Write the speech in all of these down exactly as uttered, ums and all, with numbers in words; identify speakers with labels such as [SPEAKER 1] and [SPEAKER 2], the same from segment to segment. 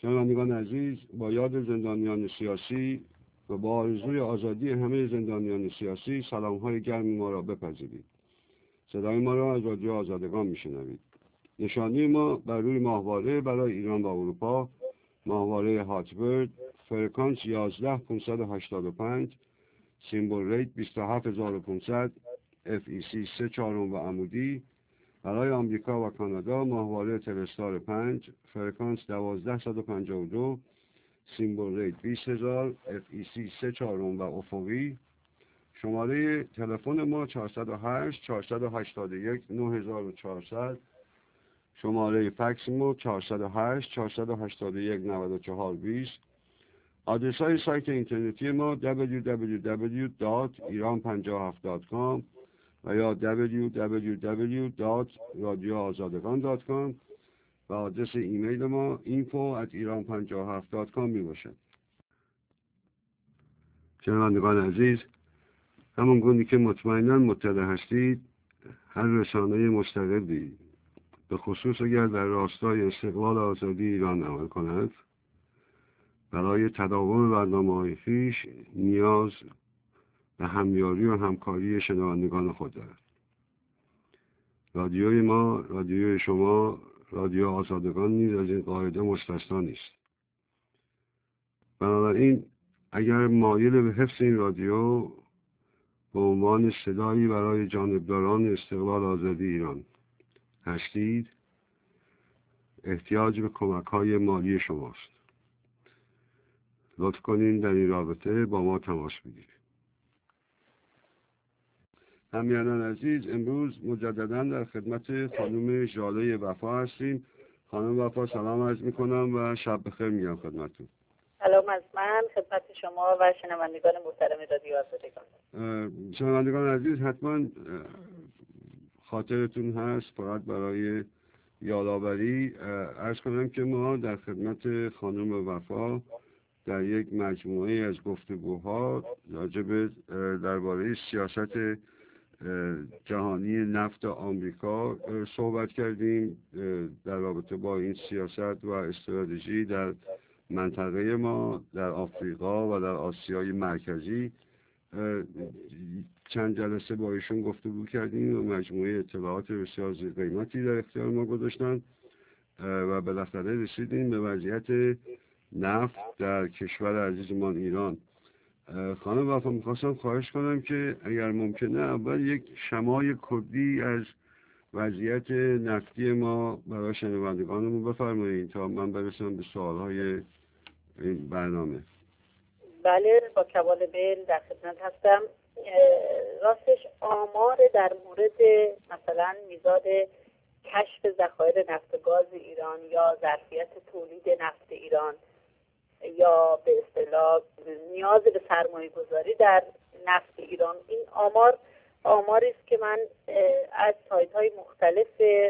[SPEAKER 1] شنوندگان عزیز، با یاد زندانیان سیاسی و با آرزوی آزادی همه زندانیان سیاسی سلام‌های گرم ما را بپذیرید. صدای ما را از رادیو آزادگان میشنوید. نشانی ما بر روی ماهواره برای ایران و اروپا، ماهواره هاتبرد، فرکانس یازده پانصد و هشتاد و پنج، سیمبل ریت بیست و هفت هزار و پانصد، اف ای سی سه چهارم و عمودی. برای آمریکا و کانادا ماهواره تلستار پنج، فرکانس دوازده صد و پنجاه و دو، سیمبل ریت بیست هزار، اف ای سی سه چهارم و افقی. شماره تلفن ما چهارصد و هشت چهارصد و هشتاد و یک نه هزار و چهارصد. شماره فکس ما چهارصد و هشت چهارصد و هشتاد و یک نود و چهار بیست. آدرس های سایت اینترنتی ما دبلیو دبلیو دبلیو دات ایران پنجاه و هفت دات کام و یا دبلیو دبلیو دبلیو دات رادیو آزادگان دات کام و آدرس ایمیل ما اینفو ات ایران پنجاه و هفت دات کام می باشد. شنوندگان عزیز، همون گونه که مطمئناً مطلع هستید، هر رسانه مستقلی به خصوص اگر در راستای استقلال آزادی ایران عمل کند، برای تداوم برنامه‌های خویش نیاز به همیاری و همکاری شنوندگان خود دارد. رادیوی ما، رادیوی شما، رادیو آزادگان نیز از این قاعده مستثنا نیست. بنابراین اگر مایل به حفظ این رادیو به عنوان صدایی برای جانبداران استقلال آزادی ایران هستید، احتیاج به کمک‌های مالی شماست. لطف کنین در این رابطه با ما تماس بگیرید. همیهنان عزیز، امروز مجددا در خدمت خانم ژاله وفا هستیم. خانم وفا سلام عرض میکنم و شب بخیر میگم خدمتتون.
[SPEAKER 2] سلام از من خدمت شما و شنوندگان محترم رادیو آزادگان.
[SPEAKER 1] شنوندگان عزیز، حتما خاطرتون هست، فقط برای یادآوری عرض کنم که ما در خدمت خانم وفا در یک مجموعه از گفتگوها راجع به درباره سیاست جهانی نفت آمریکا صحبت کردیم، در رابطه با این سیاست و استراتژی در منطقه ما، در آفریقا و در آسیای مرکزی. چند جلسه با ایشون گفتگو کردیم و مجموعه اطلاعات بسیار زیر قیمتی در اختیار ما گذاشتن و بالاخره رسیدیم به وضعیت نفت در کشور عزیزمان ایران. خانم وفا، میخواستم خواهش کنم که اگر ممکنه اول یک شمای کلی از وضعیت نفتی ما برای شنوندگانمون بفرمایید تا من برسم به سوالهای این برنامه.
[SPEAKER 2] بله، با کمال میل در خدمت هستم. راستش آمار در مورد مثلا میزان کشف ذخایر نفت و گاز ایران یا ظرفیت تولید نفت ایران یا به اصطلاح نیاز به سرمایه گذاری در نفت ایران، این آمار آماری است که من از سایت های مختلف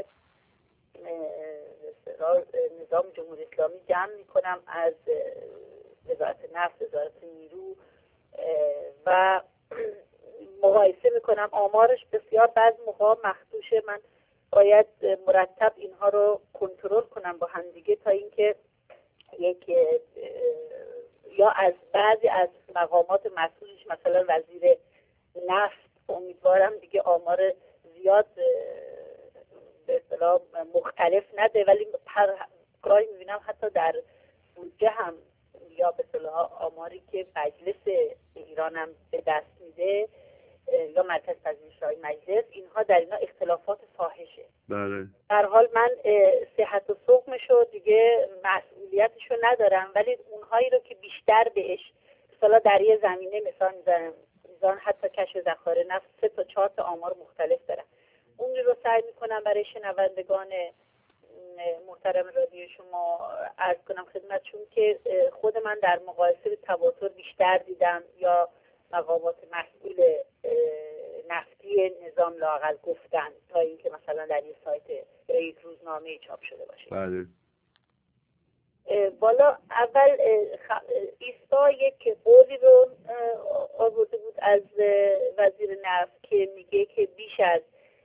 [SPEAKER 2] نظام جمهوری اسلامی جمع می کنم، از وزارت نفت، وزارت نیرو و مقایسه می کنم. آمارش بسیار بعض موقع مخدوشه، من باید مرتب اینها رو کنترل کنم با همدیگه تا اینکه یک یا از بعضی از مقامات مسئولش، مثلا وزیر نفت، امیدوارم دیگه آمار زیاد به اصطلاح مختلف نده، ولی گاهی میبینم حتی در بودجه هم یا به اصطلاح آماری که مجلس ایران هم به دست میده یا مرکز پژوهش‌های مجلس، اینها در اینا اختلافات فاحشه.
[SPEAKER 1] بله.
[SPEAKER 2] در حال من صحت و سقمشو دیگه مسئولیتشو ندارم، ولی اونهایی رو که بیشتر بهش مثلا در یه زمینه مثال میزنم میزان حتی کشف ذخایر نفت سه تا چهار تا آمار مختلف دارم، اون رو سعی میکنم برای شنوندگان محترم رادیو شما عرض کنم خدمتشون که خود من در مقایسه به تواتر بیشتر دیدم یا مقامات مسئول نفتی نظام لااقل گفتن تا اینکه مثلا در یه سایت یا یک روزنامه چاپ شده باشه.
[SPEAKER 1] بله.
[SPEAKER 2] بالا اول ایستا یک قولی رو آورده بود از وزیر نفت که میگه که بیش از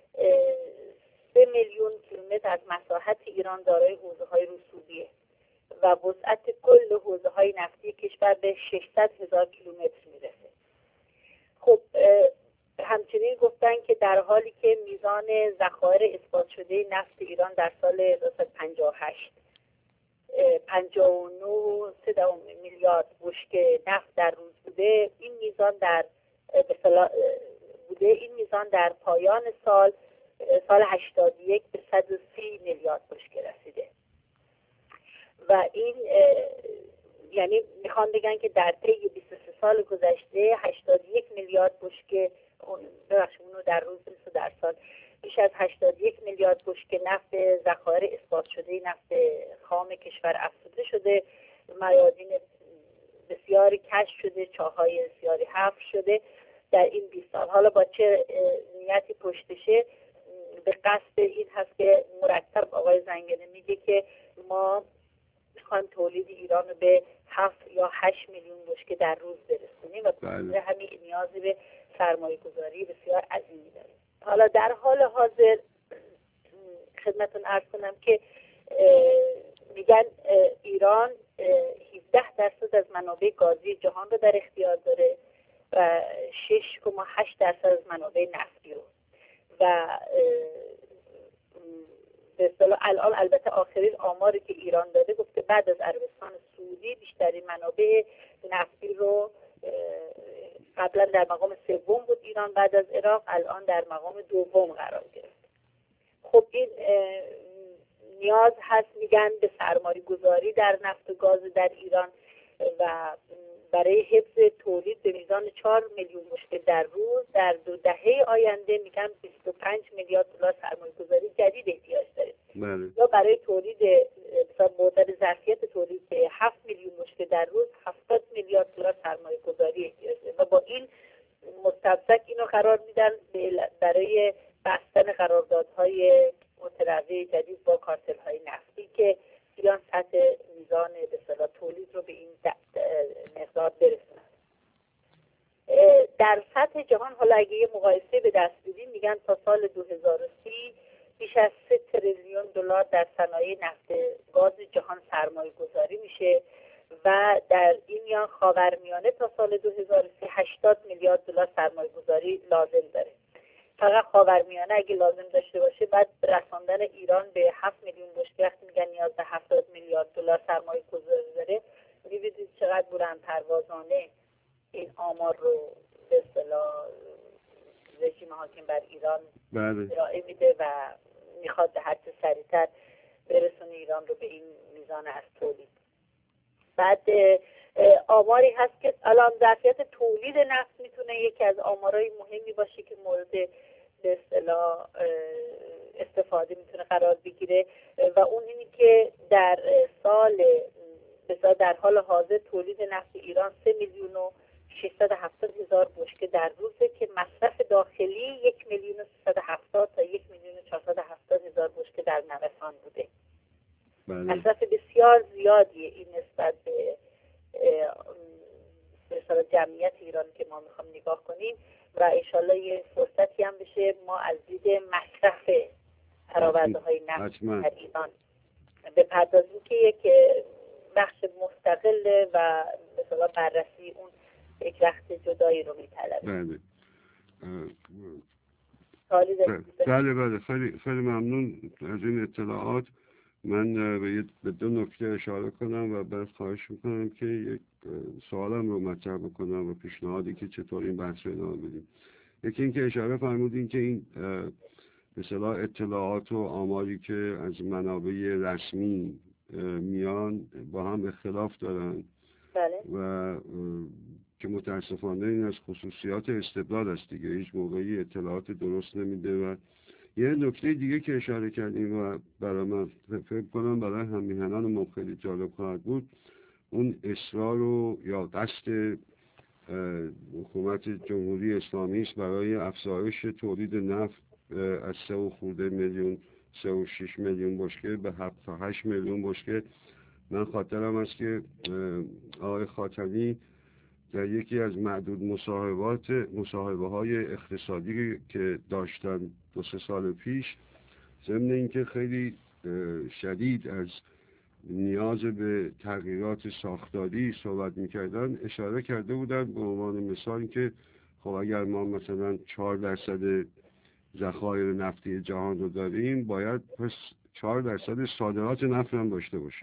[SPEAKER 2] سه میلیون کیلومتر از مساحت ایران دارای حوضه‌های رسوبیه و وسعت کل حوزه‌های نفتی کشور به ششصد هزار کیلومتر میرسه. خب همچنین گفتن که در حالی که میزان ذخایر اثبات شده نفت ایران در سال هزار و سیصد و پنجاه و هشت پنجاه و نه و سه دهم میلیارد بشکه نفت در روز بوده، این میزان در به اصطلاح بوده این میزان در پایان سال سال هشتاد و یک به صد و سی میلیارد بشکه رسیده و این یعنی میخوان بگن که در طی بیست و سه سال گذشته هشتاد و یک میلیارد بشکه ببخشید اونو در روز و در سال بیش از هشتاد و یک میلیارد بشکه نفت ذخایر اثبات شده نفت خام کشور افزوده شده، میادین بسیاری کشف شده، چاهای بسیاری حفر شده در این بیست سال. حالا با چه نیتی پشتشه؟ به قصد این هست که مرتب آقای زنگنه میگه که ما میخوایم تولید ایران رو به هفت یا هشت میلیون بشکه در روز برسونیم و بله. همین نیازی به سرمایه گذاری بسیار عظیمی داریم. حالا در حال حاضر خدمتون عرض کنم که میگن ایران هفده درصد از منابع گازی جهان رو در اختیار داره و شش و هشت درصد از منابع نفتی رو و به اصطلاح الان البته آخرین آماری که ایران داده گفته بعد از عربستان سعودی بیشترین منابع نفتی رو قبلا در مقام سوم بود ایران بعد از عراق، الان در مقام دوم قرار گرفت. خب این نیاز هست میگن به سرمایه گذاری در نفت و گاز در ایران و برای حفظ تولید به میزان چهار میلیون بشکه در روز در دو دهه آینده میگن بیست و پنج میلیارد دلار سرمایه گذاری جدید احتیاج داره. بله. یا برای تولید معدل ظرفیت تولید به هفت میلیون بشکه در روز هفتاد میلیارد دلار سرمایه گذاری احتیاج داره و با این مستمسک اینو قرار میدن برای بستن قراردادهای متنوع جدید با کارتل‌های نفتی که بیان سطح میزان به اصطلاح تولید رو به این مقدار برسونن. در سطح جهان حالا اگه یه مقایسه به دست بدیم میگن تا سال دو هزار و سی بیش از سه تریلیون دلار در صنایع نفت گاز جهان سرمایه گذاری میشه و در این میان خاورمیانه تا سال دو هزار و سی هشتاد میلیارد دلار سرمایه گذاری لازم داره. فقط خاورمیانه اگه لازم داشته باشه بعد رساندن ایران به هفت میلیون بشکه وقتی میگن نیاز به هفتاد میلیارد دلار سرمایه گذاری داره، می‌بینید چقدر بلند پروازانه این آمار رو به اصطلاح رژیم حاکم بر ایران ارائه میده و میخواد هر چه سریعتر برسونه ایران رو به این میزان از تولید. بعد آماری هست که الان ظرفیت تولید نفت میتونه یکی از آمارهای مهمی باشه که مورد به اصطلاح استفاده میتونه قرار بگیره و اون اینی که در سال بسیار در حال حاضر تولید نفت ایران سه میلیون و ششصد و هفتاد هزار بشکه در روزه که مصرف داخلی یک میلیون و سیصد و هفتاد تا یک میلیون و چهارصد و هفتاد هزار بشکه در نوسان بوده. مصرف بسیار زیادیه این نسبت به به جمعیت ایران که ما میخوام نگاه کنیم و انشالله یه فرصتی هم بشه ما از دید مصرف فرآورده های نفت در ایران بپردازیم که یک بخش مستقل و مثلا بررسی اون یک وقت جدایی رو میطلبه.
[SPEAKER 1] بله بله بله خیلی خیلی ممنون از این اطلاعات. من به, به دو نکته اشاره کنم و بعد خواهش میکنم که یک سوالم رو مطرح بکنم و پیشنهادی که چطور این بحث رو ادامه بدیم. یکی این که اشاره فرمودین که این به اصطلاح اطلاعات و آماری که از منابع رسمی میان با هم اختلاف دارن.
[SPEAKER 2] بله.
[SPEAKER 1] و که متاسفانه این از خصوصیات استبداد است دیگه، هیچ موقعی اطلاعات درست نمیده. و یه نکته دیگه که اشاره کردیم و برای من فکر کنم برای همیهنان ما خیلی جالب خواهد بود، اون اصرار و یا قصد حکومت جمهوری اسلامی است برای افزایش تولید نفت از سه و خورده میلیون سه و شش میلیون بشکه به هفت تا هشت میلیون بشکه. من خاطرم است که آقای خاتمی در یکی از معدود مصاحبات مصاحبه های اقتصادی که داشتن دو سه سال پیش، ضمن اینکه خیلی شدید از نیاز به تغییرات ساختاری صحبت میکردن اشاره کرده بودن به عنوان مثال که خب اگر ما مثلا چهار درصد ذخایر نفتی جهان رو داریم باید پس چهار درصد صادرات نفت هم داشته باشیم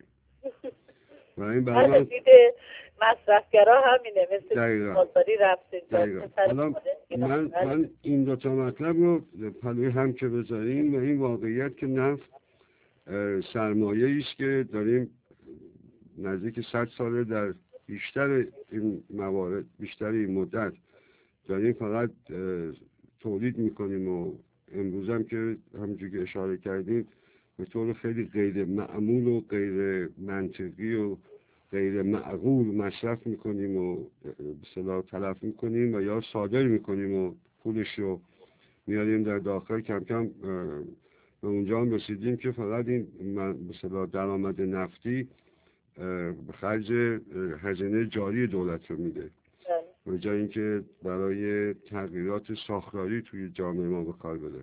[SPEAKER 1] و این برای من
[SPEAKER 2] مصرفگرا همینه مثل بازاری رفته.
[SPEAKER 1] حالا من, من این دو تا مطلب رو پلوی هم که بذاریم و این واقعیت که نفت سرمایه‌ای است که داریم نزدیک صد ساله در بیشتر این موارد بیشتر این مدت داریم فقط تولید میکنیم و امروز هم که همونجوری که اشاره کردیم به طور خیلی غیر معمول و غیر منطقی و غیر معقول مصرف میکنیم و به اصطلاح تلف میکنیم و یا صادر میکنیم و پولش رو میاریم در داخل. کم کم به اونجا هم رسیدیم که فقط این به اصطلاح درآمد نفتی خرج هزینه جاری دولت رو میده به جای اینکه برای تغییرات ساختاری توی جامعه ما به کار بره.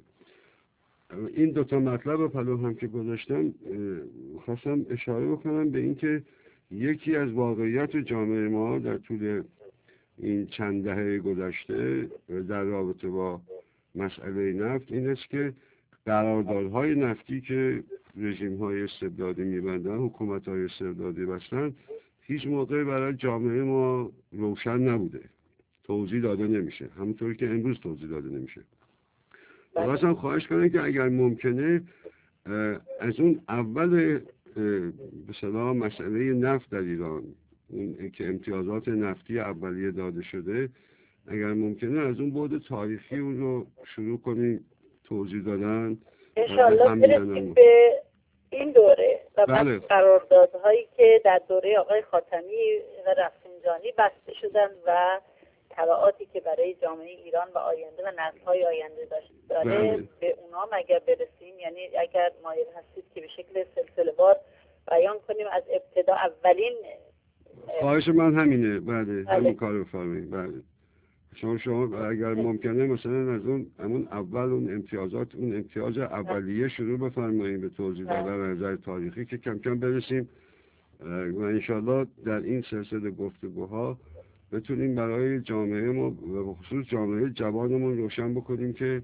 [SPEAKER 1] این دوتا مطلب رو پلو هم که گذاشتم خواستم اشاره بکنم به اینکه یکی از واقعیت جامعه ما در طول این چند دهه گذشته در رابطه با مسئله نفت این است که قراردادهای نفتی که رژیم‌های استبدادی می‌بندن، حکومت‌های استبدادی بستن، هیچ موقع برای جامعه ما روشن نبوده، توضیح داده نمیشه، همونطوری که امروز توضیح داده نمیشه. خواستم خواهش کنم که اگر ممکنه از اون اول به صلاح مسئله نفت در ایران، اون که امتیازات نفتی اولیه داده شده، اگر ممکنه از اون بعد تاریخی اون رو شروع کنیم توضیح دادن.
[SPEAKER 2] انشالله برسیم به این دوره و
[SPEAKER 1] بله.
[SPEAKER 2] قراردادهایی که در دوره آقای خاتمی و رفسنجانی بسته شدن و تبعاتی که برای جامعه ایران و آینده و نسل‌های آینده داشت داره.
[SPEAKER 1] بله.
[SPEAKER 2] به اونام اگر برسیم، یعنی اگر مایل هستید که به شکل سلسله‌وار بیان کنیم از ابتدا اولین.
[SPEAKER 1] خواهش من همینه. بله,
[SPEAKER 2] بله.
[SPEAKER 1] همین کار رو فرمایید. بله. شما شما اگر ممکنه مثلا از اون همون اول اون امتیازات اون امتیاز اولیه شروع بفرمایید به توضیح دادن از نظر تاریخی که کم کم برسیم و انشالله در این سلسله گفتگوها بتونیم برای جامعه ما و خصوص جامعه جوانمون روشن بکنیم که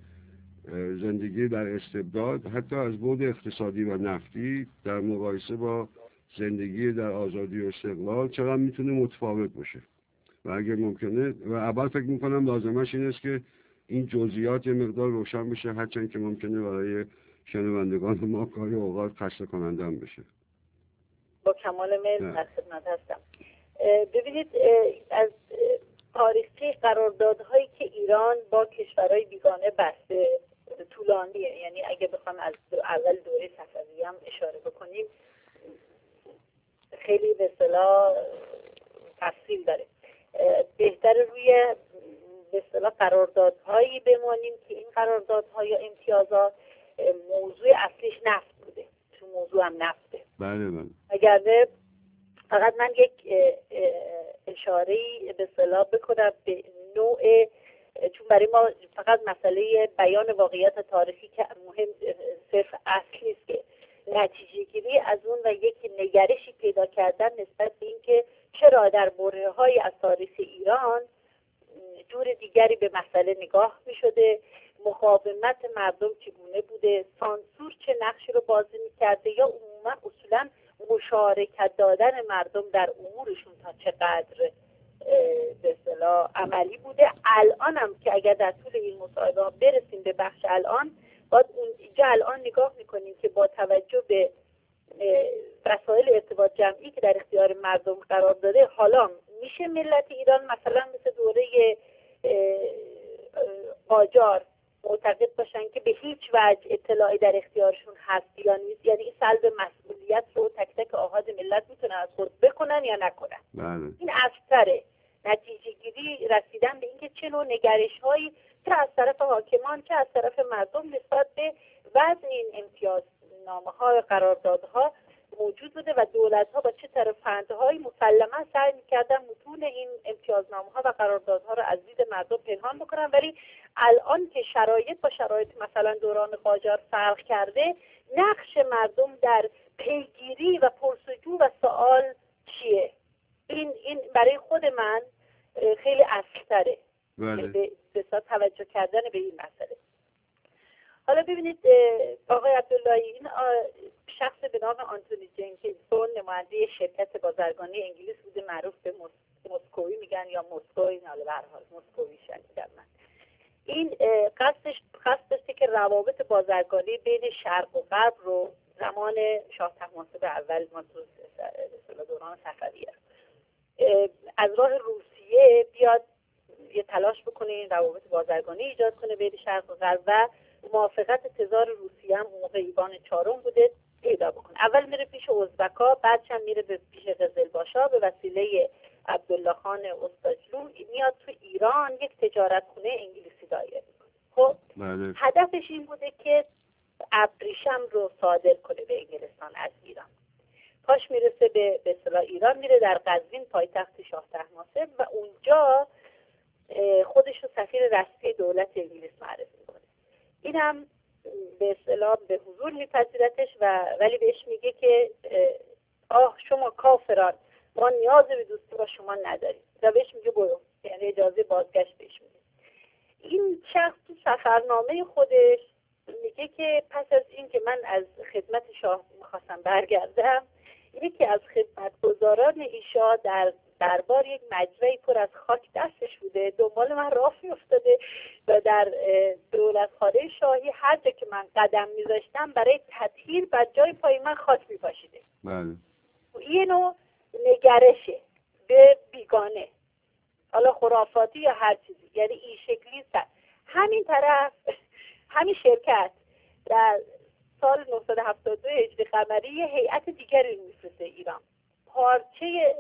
[SPEAKER 1] زندگی در استبداد حتی از بعد اقتصادی و نفتی در مقایسه با زندگی در آزادی و استقلال چقدر میتونه متفاوت باشه و اگر ممکنه و اول فکر میکنم لازمش این است که این جزئیات یه مقدار روشن بشه، هرچند که ممکنه برای شنوندگان ما کاری اوقات خسته کننده هم بشه.
[SPEAKER 2] با کمال میل در خدمت هستم. ببینید از تاریخی قراردادهایی که ایران با کشورهای بیگانه بسته طولانیه، یعنی اگه بخوام از اول دوره صفویه هم اشاره بکنیم خیلی به اصطلاح تفصیل داره. بهتر روی به اصطلاح قراردادهایی بمانیم که این قراردادها یا امتیازات موضوع اصلیش نفت بوده، تو موضوع هم نفته.
[SPEAKER 1] بله بله.
[SPEAKER 2] اگر فقط من یک اشاره‌ای به اصطلاح بکنم به نوع، چون برای ما فقط مسئله بیان واقعیت تاریخی که مهم صرف اصل نیست که نتیجه گیری از اون و یک نگرشی پیدا کردن نسبت به اینکه چرا در برهه‌های از تاریخ ایران جور دیگری به مسئله نگاه می شده، مقاومت مردم چگونه بوده، سانسور چه نقشی رو بازی می کرده یا عموما اصولا مشارکت دادن مردم در امورشون تا چقدر به اصطلاح عملی بوده. الان هم که اگر در طول این مصاحبه برسیم به بخش الان، باید اونجا الان نگاه میکنیم که با توجه به وسایل ارتباط جمعی که در اختیار مردم قرار داده، حالا میشه ملت ایران مثلا مثل دوره قاجار معتقد باشن که به هیچ وجه اطلاعی در اختیارشون هست یا نیست، یعنی این سلب مسئولیت رو تک تک آحاد ملت میتونن از خود بکنن یا نکنن.
[SPEAKER 1] بله.
[SPEAKER 2] این اصل‌تره نتیجه گیری رسیدن به اینکه چه نوع نگرش هایی چه از طرف حاکمان چه از طرف مردم نسبت به وضع این امتیازنامه ها و قراردادها موجود بوده و دولت ها با چه ترفندهایی مسلما سعی میکردن متون این امتیازنامه ها و قراردادها رو از دید مردم پنهان بکنن، ولی الان که شرایط با شرایط مثلا دوران قاجار فرق کرده، نقش مردم در پیگیری و پرسجو و سوال چیه. این این برای خود من خیلی اصل تره به بسیار توجه کردن به این مسئله. حالا ببینید آقای عبداللهی، این شخص به نام آنتونی جنکینسون نماینده شرکت بازرگانی انگلیس بوده، معروف به مسکوی میگن یا مسکوی، حالا به هر حال مسکوی شنیدم من. این قصدش قصد داشته که روابط بازرگانی بین شرق و غرب رو زمان شاه طهماسب اول ما تو دوران صفویه از راه روسیه بیاد یه تلاش بکنه این روابط بازرگانی ایجاد کنه بین شرق و غرب و موافقت تزار روسیه هم موقع ایوان چهارم بوده پیدا بکنه. اول میره پیش ازبکا، بعدش هم میره به پیش قزلباشا به وسیله عبدالله خان استاجلو میاد تو ایران یک تجارت خونه انگلیسی دایر میکنه. خب هدفش این بوده که ابریشم رو صادر کنه به انگلستان از ایران. پاش میرسه به به اصطلاح ایران، میره در قزوین پایتخت شاه طهماسب و اونجا خودش رو سفیر رسمی دولت انگلیس معرفی میکنه. این هم به اصطلاح به حضور میپذیرتش و ولی بهش میگه که آه شما کافران، ما نیاز به دوستی با شما نداریم و بهش میگه برو، یعنی اجازه بازگشت بهش میده. این شخص تو سفرنامه خودش میگه که پس از این که من از خدمت شاه میخواستم برگردم، یکی از خدمتگزاران ایشا در دربار یک مجمعی پر از خاک دستش بوده، دنبال من راه میافتاده و در دولتخانه شاهی هر جا که من قدم میذاشتم برای تطهیر بر جای پای من خاک میپاشیده.
[SPEAKER 1] بله.
[SPEAKER 2] اینو نگرشه به بیگانه، حالا خرافاتی یا هر چیزی، یعنی این شکلی است. همین طرف همین شرکت در سال نهصد و هفتاد و دو هجری قمری یه هیئت دیگری میفرسته ایران، پارچه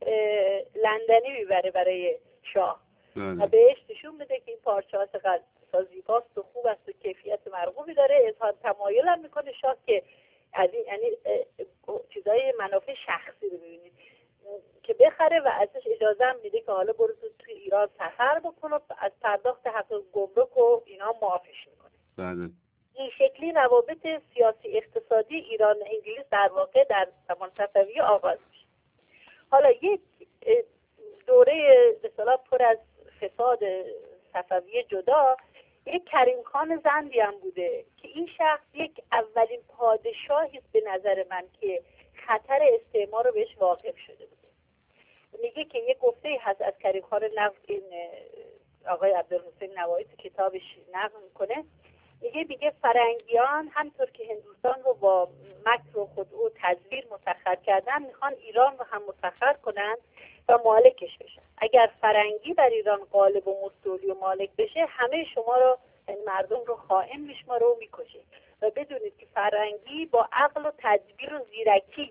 [SPEAKER 2] لندنی میبره برای شاه و بهش نشون بده که این پارچه ها چقدر زیباست و خوب است و کیفیت مرغوبی داره. اظهار تمایل هم میکنه شاه که از این یعنی چیزای منافع شخصی رو ببینید که بخره و ازش اجازه هم میده که حالا برو تو ایران سفر بکن و از پرداخت حق گمرک و اینا معافیش میکنه.
[SPEAKER 1] بله. این
[SPEAKER 2] شکلی روابط سیاسی اقتصادی ایران و انگلیس در واقع در زمان صفویه آغاز میشه. حالا یک دوره به اصطلاح پر از فساد صفویه جدا، یک کریم خان زندی هم بوده که این شخص یک اولین پادشاهی است به نظر من که خطر استعمار رو بهش واقف شده بوده. میگه که یک گفته هست از کریم خان نو، این آقای عبدالحسین نوایی تو کتابش نقل میکنه، میگه میگه فرنگیان همطور که هندوستان رو با مکر و خدعه و تزویر مسخر کردن، میخوان ایران رو هم مسخر کنن و مالکش بشن. اگر فرنگی بر ایران غالب و مستولی و مالک بشه، همه شما رو، مردم رو خائن میشماره و میکشه و بدونید که فرنگی با عقل و تدبیر و زیرکی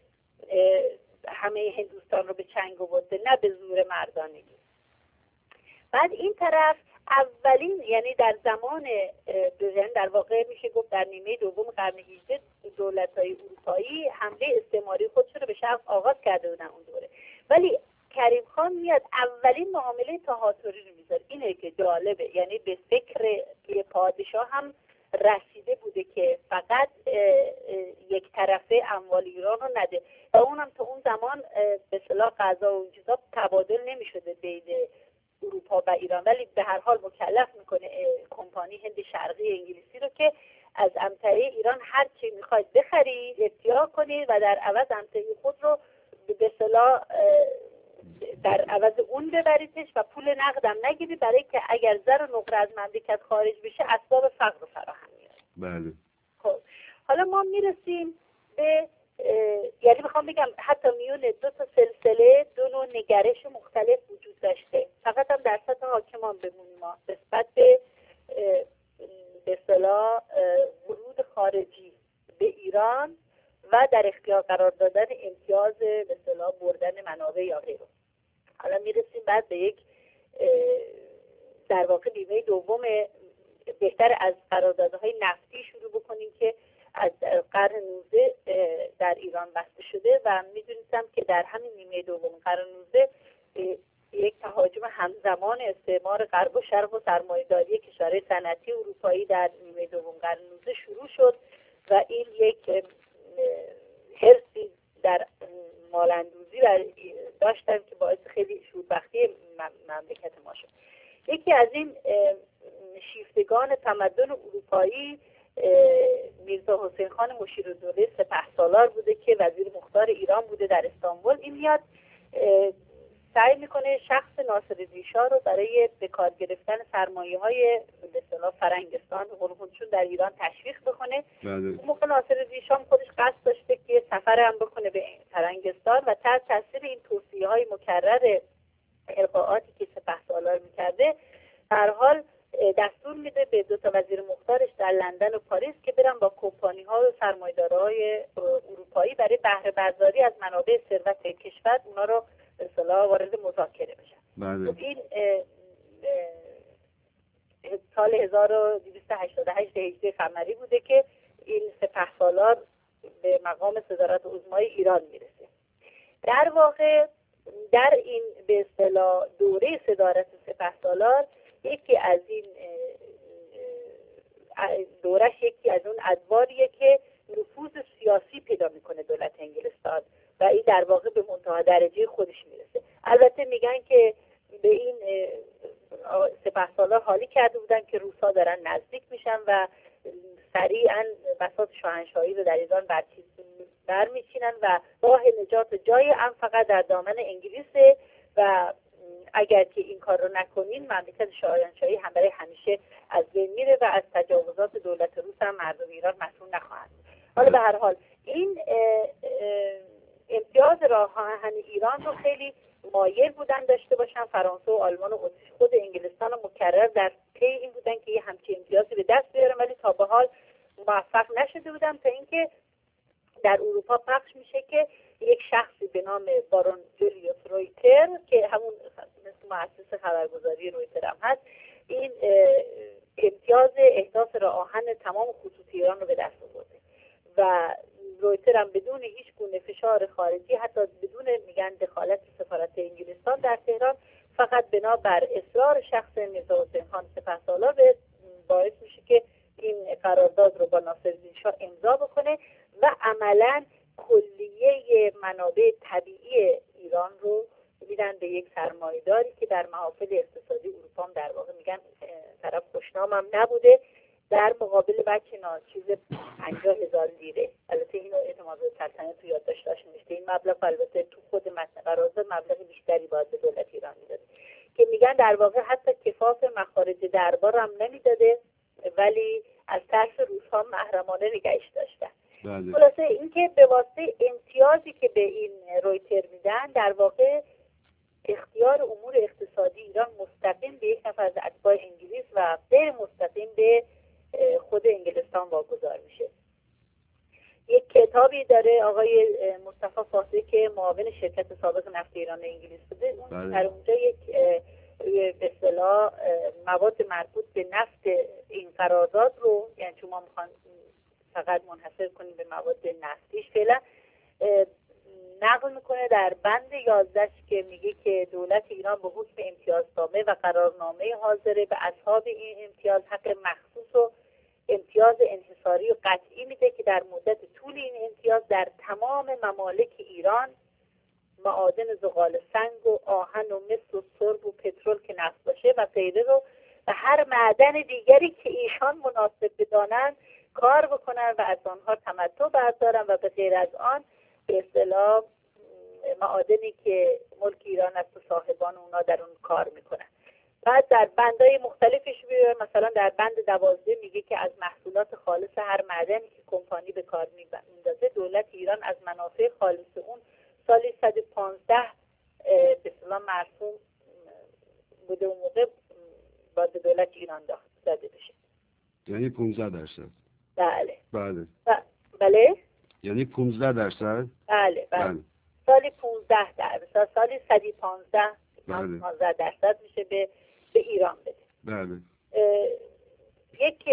[SPEAKER 2] همه هندوستان رو به چنگ آورده، نه به زور مردانگی. بعد این طرف اولین، یعنی در زمان در واقع میشه گفت در نیمه دوم قرن هجدهم دولت‌های اروپایی حمله استعماری خودشون رو به شرق آغاز کرده بودن اون دوره، ولی کریم خان میاد اولین معامله تهاتری رو میذاره. اینه که جالبه، یعنی به فکر پادشاه هم رسیده بوده که فقط یک طرفه اموال ایران رو نده و اونم تا اون زمان به اصطلاح غذا و این چیزا تبادل نمیشده بین اروپا و ایران، ولی به هر حال مکلف میکنه کمپانی هند شرقی انگلیسی رو که از امتعه ایران هر چی میخواید بخرید ابتیاع کنید و در عوض امتعه خود رو به اصطلاح در عوض اون ببریدش و پول نقدم نگیرید، برای که اگر زر و نقره از مملکت خارج بشه اسباب فقر رو فراهم میاره.
[SPEAKER 1] بله.
[SPEAKER 2] خب حالا ما میرسیم به یعنی میخوام بگم حتی میون دو تا سلسله دو نوع نگرش مختلف وجود داشته، فقط هم در سطح حاکمان بمونیم ما نسبت به به اصطلاح ورود خارجی به ایران و در اختیار قرار دادن امتیاز به اصطلاح بردن منابع یا غیره. حالا میرسیم بعد به یک در واقع نیمه دوم، بهتر از قراردادهای نفتی شروع بکنیم که از قرن نوزده در ایران بسته شده و میدونستم که در همین نیمه دوم قرن نوزده یک تهاجم همزمان استعمار غرب و شرق و سرمایه‌داری کشورهای صنعتی اروپایی در نیمه دوم قرن نوزده شروع شد و این یک نفوذی داشتن که باعث خیلی شوربختی مملکت ما شد. یکی از این شیفتگان تمدن اروپایی میرزا حسین خان مشیرالدوله سپهسالار بوده که وزیر مختار ایران بوده در استانبول. این میاد سعی میکنه شخص ناصرالدین شاه رو برای به کار گرفتن سرمایه‌های به اصطلاح فرنگستان قربونشون در ایران تشویق بکنه. اون موقع ناصرالدین شاه خودش قصد داشته که سفر هم بکنه به فرنگستان و تحت تاثیر این توصیه‌های مکرر القاءاتی که سپهسالار میکرده در حال دستور میده به دو تا وزیر مختارش در لندن و پاریس که برن با کمپانی‌ها و سرمایه‌دارهای اروپایی برای بهره برداری از منابع ثروت کشور اونا رو به اصطلاح وارد مذاکره بشن.
[SPEAKER 1] بله.
[SPEAKER 2] این اه اه سال هزار و دویست و هشتاد و هشت هجری قمری بوده که این سپهسالار به مقام صدارت عظمای ایران میرسه. در واقع در این به اصطلاح دوره صدارت سپهسالار یکی از این دورش یکی از اون ادواریه که نفوذ سیاسی پیدا میکنه دولت انگلستان و این در واقع به منتهی درجه خودش میرسه. البته میگن که به این سپهسالار حالی کرده بودن که روس‌ها دارن نزدیک میشن و سریعا بساط شاهنشاهی رو در ایران برمیچینن و راه نجات جای ام فقط در دامن انگلیسه و اگر که این کار رو نکنین مملکت شاهنشاهی هم برای همیشه از بین میره و از تجاوزات دولت روس هم مردم ایران مسئول نخواهند. حالا به هر حال این اه اه امتیاز راه آهن ایران رو خیلی مایل بودن داشته باشن. فرانسه و آلمان و اتریش خود انگلستان و مکرر در پی این بودن که یه همچین امتیازی به دست بیارن ولی تا به حال موفق نشده بودن تا اینکه در اروپا پخش میشه که یک شخصی به نام بارون جولیوس رویتر که همون مثل مؤسس خبرگزاری رویتر هم هست این امتیاز احداث راه آهن تمام خطوط ایران رو به دست آورده و رویتر هم بدون هیچ گونه فشار خارجی حتی بدون میگن دخالت سفارت انگلستان در تهران فقط بنا بر اصرار شخص میرزا حسین خان سپهسالار باعث میشه که این قرارداد رو با ناصرالدین شاه امضا بکنه و عملاً کلیه منابع طبیعی ایران رو میدن به یک سرمایه‌داری که در محافل اقتصادی اروپا هم در واقع میگن طرف خوشنام هم نبوده در مقابل بچه ناچیز پنجاه هزار لیره. البته اینو اعتماد سلطنت تو یادداشتاش نوشته. این مبلغ البته تو خود متن قرارداد مبلغ بیشتری باید به دولت ایران میداده که میگن در واقع حتی کفاف مخارج دربار هم نمیداده ولی از ترس روس‌ها محرمانه نگهش داشتن. خلاصه اینکه به واسطه امتیازی که به این رویتر میدن در واقع اختیار امور اقتصادی ایران مستقیم به یک نفر از اتباع انگلیس و غیر مستقیم به خود انگلستان واگذار میشه. یک کتابی داره آقای مصطفی فاضلی که معاون شرکت سابق نفت ایران انگلیس بوده. اون در اونجا یک به اصطلاح مواد مربوط به نفت این قرارداد رو یعنی شما میخوان فقط منحصر کنیم به مواد نفتیش فعلا نقل میکنه در بند یازده که میگه که دولت ایران به حکم امتیازنامه و قرارنامه حاضره به اصحاب این امتیاز حق مخصوص و امتیاز انحصاری و قطعی میده که در مدت طول این امتیاز در تمام ممالک ایران معادن زغال سنگ و آهن و مس و سرب و پترول که نفت باشه و غیره رو و هر معدن دیگری که ایشان مناسب بدانند کار بکنن و از آنها تمتع بردارن و به غیر از آن به اصطلاح معادنی که ملک ایران است و صاحبان اونا در اون کار میکنن. بعد در بندهای مختلفش میبینیم مثلا در بند دوازده میگه که از محصولات خالص هر معدنی که کمپانی به کار میندازه دولت ایران از منافع خالص اون سالی صد و پانزده به اصطلاح مرسوم بوده اون موقع باید به دولت ایران داده بشه.
[SPEAKER 1] یعنی پانزده درصد.
[SPEAKER 2] بله.
[SPEAKER 1] بله.
[SPEAKER 2] بله.
[SPEAKER 1] یعنی پانزده درصد؟
[SPEAKER 2] بله بله.
[SPEAKER 1] بله.
[SPEAKER 2] سالی پانزده درصد سالی صد و پانزده
[SPEAKER 1] بله.
[SPEAKER 2] پانزده درصد میشه به به ایران بده.
[SPEAKER 1] بله.
[SPEAKER 2] یک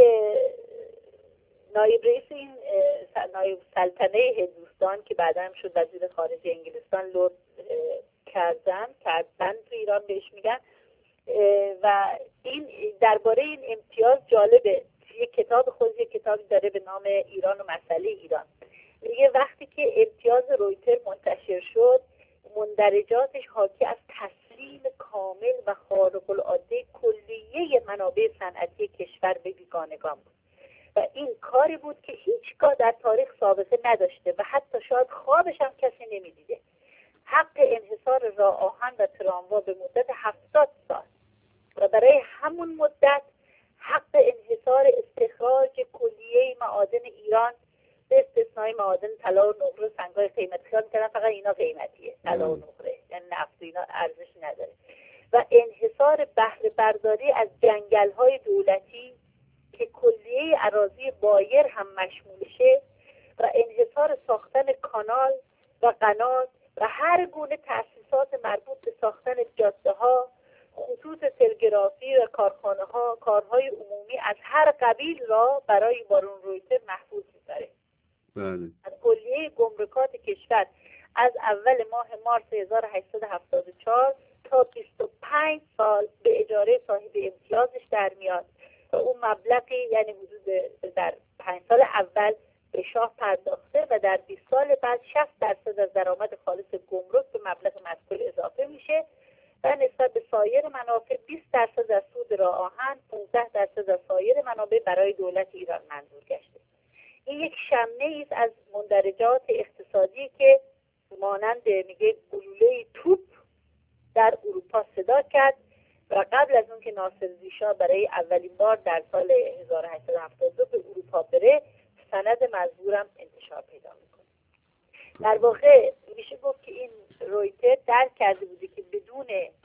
[SPEAKER 2] نایب رئیس این نایب سلطنه هندوستان که بعدا هم شد وزیر خارجه انگلستان لورد کردن کردن تو ایران بهش میگن و این درباره این امتیاز جالبه. یک کتاب خود یک کتابی داره به نام ایران و مسئله ایران. میگه وقتی که امتیاز رویتر منتشر شد مندرجاتش حاکی از تسلیم کامل و خارق العاده کلیه منابع صنعتی کشور به بیگانگان بود و این کاری بود که هیچگاه در تاریخ سابقه نداشته و حتی شاید خوابش هم کسی نمیدیده. حق انحصار راه آهن و تراموا به مدت هفتاد سال و برای همون مدت حق انحصار استخراج کلیه معادن ایران به استثنای معادن طلا و نقره و سنگ‌های قیمتی، خیال می‌کردن فقط اینا قیمتیه، طلا و نقره، یعنی نفت و اینا ارزش نداره، و انحصار بهره برداری از جنگل‌های دولتی که کلیه اراضی بایر هم مشمولشه و انحصار ساختن کانال و قنات و هر گونه تأسیسات مربوط به ساختن جاده‌ها، خطوط تلگرافی و کارخانه‌ها، کارهای عمومی از هر قبیل را برای بارون رویتر محفوظ می‌داره.
[SPEAKER 1] بله.
[SPEAKER 2] از کلیه گمرکات کشور از اول ماه مارس هزار و هشتصد و هفتاد و چهار تا بیست و پنج سال به اجاره صاحب امتیازش در میاد و اون مبلغی یعنی حدود در پنج سال اول به شاه پرداخته و در بیست سال بعد شصت درصد از درآمد خالص گمرک به مبلغ مذکور اضافه میشه و نسبت به سایر منافع بیست درصد از سود راه آهن، پانزده درصد از سایر منابع برای دولت ایران منظور گشته. این یک شمعی است از مندرجات اقتصادی که مانند میگه گلوله توپ در اروپا صدا کرد و قبل از اون که ناصرالدین شاه برای اولین بار در سال هزار و هشتصد و هفتاد و دو به اروپا بره، سند مزبورم انتشار پیدا میکنه. در واقع میشه گفت که این رویتر درک کرده بوده که بدون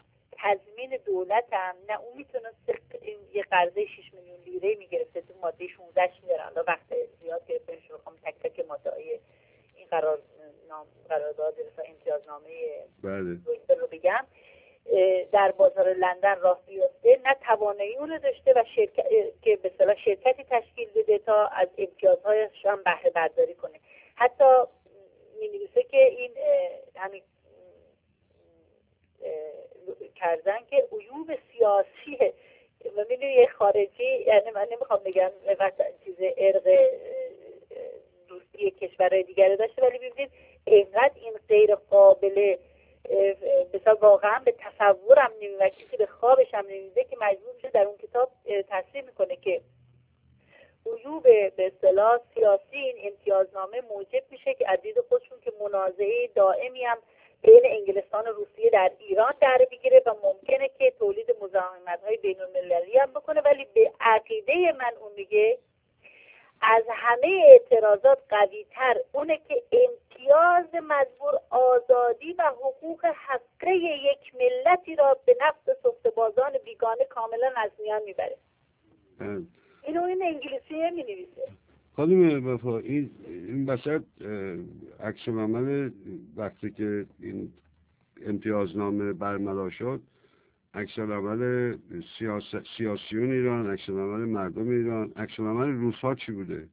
[SPEAKER 2] تضمین دولت هم نه اون میتونست یه قرضه شش میلیون لیره میگرفته، تو ماده شانزده میدارن و وقت زیاد گرفته شو بخوام تک تک ماده های این قرار نام قرارداد و امتیازنامه رویتر رو بگم، در بازار لندن راه بیفته، نه توانایی اون رو داشته و شرکت که به اصطلاح شرکتی تشکیل بده تا از امتیازهایش هم بهره برداری کنه. حتی می‌نویسه که این همین کردن که عیوب سیاسی و می‌دونی خارجی، یعنی من نمیخوام بگم چیز ارق دوستی کشورهای دیگر داشته، ولی ببینید اینقدر این غیر قابل بسیار واقعا به تصورم نمی‌رسه، چیزی به خوابش هم نمی‌رسه که مجبور میشه در اون کتاب تصریح میکنه که عیوب به اصطلاح سیاسی این امتیازنامه موجب میشه که از دید خودشون که منازعه دائمی هم بین انگلستان و روسیه در ایران در بگیره و ممکنه که تولید مزاحمت‌های بین‌المللی هم بکنه، ولی به عقیده من اون میگه از همه اعتراضات قوی‌تر اونه که امتیاز مزبور آزادی و حقوق حقه یک ملتی را به نفع سفته‌بازان بیگانه کاملا از میان میبره. اینو این انگلیسیه می نویسه.
[SPEAKER 1] خانم وفا، این این وسط عکس العمل وقتی که این امتیازنامه برملا شد، عکس العمل سیاس... سیاسیون ایران، عکس العمل مردم ایران، عکس العمل روس‌ها چی بوده؟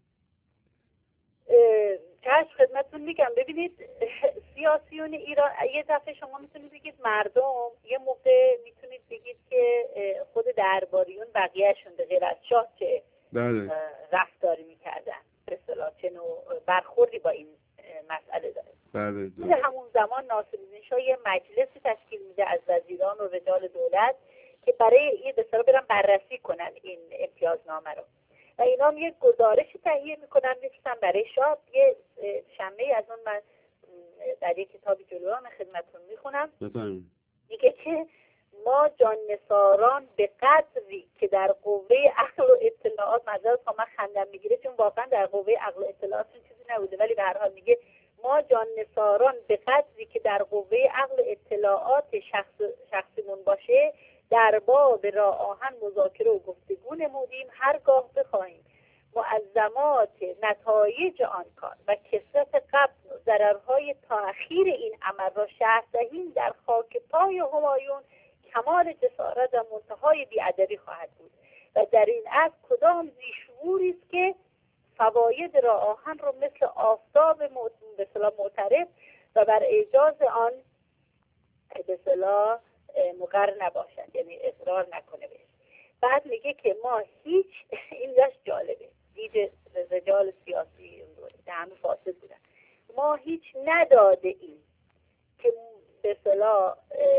[SPEAKER 2] چشم خدمتتون میگم. ببینید سیاسیون ایران یه دفعه شما میتونید بگید مردم، یه موقع میتونید بگید که خود درباریون بقیه‌شون به غیر از شاه چه
[SPEAKER 1] بله.
[SPEAKER 2] رفتاری میکردن، به اصطلاح چه نوع برخوردی با این مسئله داره.
[SPEAKER 1] بله.
[SPEAKER 2] در همون زمان ناصرالدین شاه یه مجلسی تشکیل میده از وزیران و رجال دولت که برای این به اصطلاح برن بررسی کنن این امتیازنامه رو و اینا هم یک گزارشی تهیه میکنن میفرستن برای شاه. یه شمه از اون من در یک کتابی جلوی من خدمتتون میخونم. میگه که ما جاننثاران به قدری که در قوه عقل و اطلاعات، معذرت میخوام من خندم میگیره چون واقعا در قوه عقل و اطلاعات چیزی نبوده، ولی به هر حال میگه ما جاننثاران به قدری که در قوه عقل و اطلاعات شخص شخصیمون باشه در باب راه آهن مذاکره و گفتگو نمودیم، هرگاه بخواهیم معظمات نتایج آن کار و کثرت قبض و ضررهای تأخیر این عمل را شرح دهیم، در خاک پای همایون کمال جسارت و منتهای بی‌ادبی خواهد بود و در این اصل کدام زیشوری است که فواید راه آهن رو مثل آفتاب به اصطلاح معترف و بر اعجاز آن به اصطلاح مقر نباشد، یعنی اصرار نکنه بهش. بعد میگه که ما هیچ، این داشت جالبه، دید رجال سیاسی اون دوره همه فاسد بودن، ما هیچ نداده ایم که به اصطلاح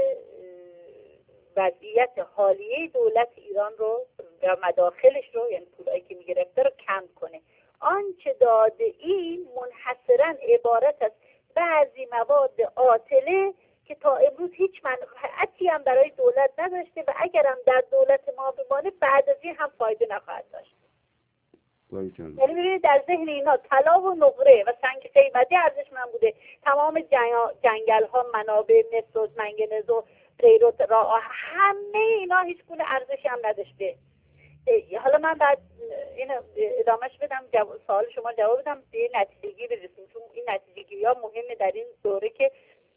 [SPEAKER 2] وضعیت حالیه دولت ایران رو و مداخلش رو، یعنی پولایی که میگرفته رو کم کنه. آنچه داده این منحصرا عبارت از بعضی مواد عاطله که تا امروز هیچ منفعتی هم برای دولت نداشته و اگرم در دولت ما بمانه بعد از این هم فایده نخواهد داشت. یعنی می‌بینید در ذهن اینا طلا و نقره و سنگ قیمتی ارزشمند بوده، تمام جنگل ها، منابع نفت و منگنز و غیر و همه اینا هیچ گونه ارزشی هم نداشته. حالا من بعد این ادامهش بدم، جواب سوال شما جواب بدم، به نتیجه‌گیری برسیم، چون این نتیجه‌گیری ها مهمه در این دوره که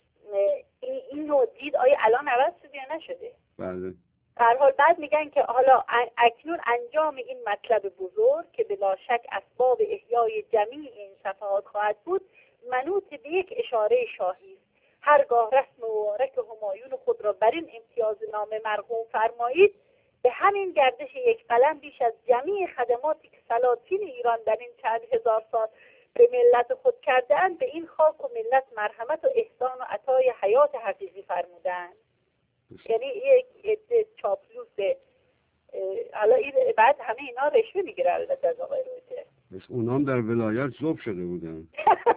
[SPEAKER 2] این این نوع دید آیا الان عوض شده یا نشده.
[SPEAKER 1] بله.
[SPEAKER 2] در حال بعد میگن که حالا اکنون انجام این مطلب بزرگ که بلا شک اسباب احیای جمیع این صفحات خواهد بود منوط به یک اشاره شاهی است. هرگاه رسم مبارک همایون خود را بر این امتیاز نامه مرقوم فرمایید، به همین گردش یک قلم بیش از جمیع خدماتی که سلاطین ایران در این چند هزار سال به ملت خود کردند، به این خاک و ملت مرحمت و احسان و عطای حیات حقیقی فرمودند. یعنی یک عده چاپلوسه. حالا این بعد همه اینا رشوه میگیره البته از آقای رویته.
[SPEAKER 1] بس اونام در ولایت ذوب شده بودن.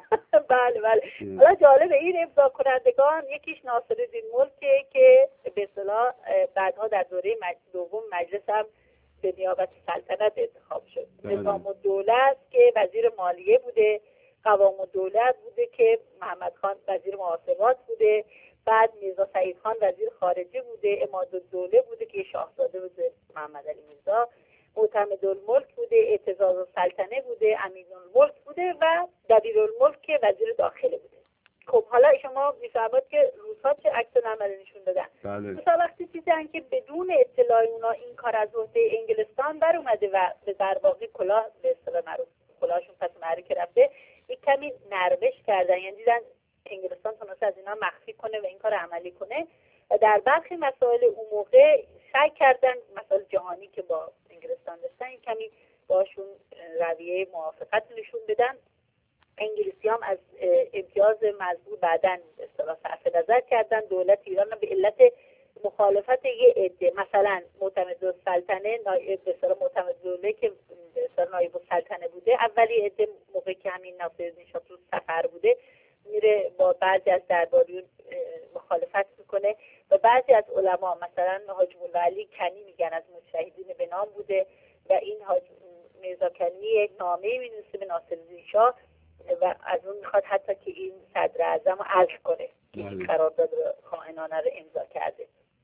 [SPEAKER 2] بله بله. حالا جالب این امضا کنندگان یکیش ناصرالدین ملکه که به اصطلاح بعدها در دوره مجلس دوم مجلس هم به نیابت سلطنت انتخاب شد. نظام الدوله است که وزیر مالیه بوده، قوام الدوله بوده که محمد خان وزیر محاسبات بوده، بعد میرزا سعید خان وزیر خارجه بوده، عمادالدوله بوده که شاهزاده بوده محمد علی میرزا، معتمدالملک بوده، اعتزاز السلطنه بوده، امین‌الملک بوده و دبیرالملک که وزیر داخله بوده. خب حالا شما میفهمید که روس‌ها چه عکس العملی نشون دادن.
[SPEAKER 1] بله.
[SPEAKER 2] روس‌ها وقتی دیدن که بدون اطلاع اونا این کار از عهده انگلستان بر اومده و به در واقع کلاه به اصطلاح معروف کلاهشون پس معرکه رفته، یک کمی نرمش کردن، یعنی دیدن انگلستان تونسته از اینا مخفی کنه و این کار عملی کنه و در برخی مسائل اون موقع سعی کردن مسائل جهانی که با انگلستان داشتن این کمی باشون رویه موافقت نشون بدن. انگلیسی هم از امتیاز مزبور بعدن به اصطلاح صرف نظر کردن. دولت ایران به علت مخالفت یه عده، مثلا معتمدالسلطنه نایب به اصطلاح معتمدالدوله که به اصطلاح نایب السلطنه بوده، اولی عده موقعی که همین ناصرالدین شاه تو سفر بوده میره با بعضی از درباریون مخالفت میکنه و بعضی از علما مثلا حاج مولا علی کنی میگن از مجتهدین به نام بوده و این حاج میرزا کنی یک نامه مینویسه به ناصرالدین شاه و از اون میخواد حتی که این صدر اعظم رو عزل کنه که این قرارداد خائنانه رو امضا کرده.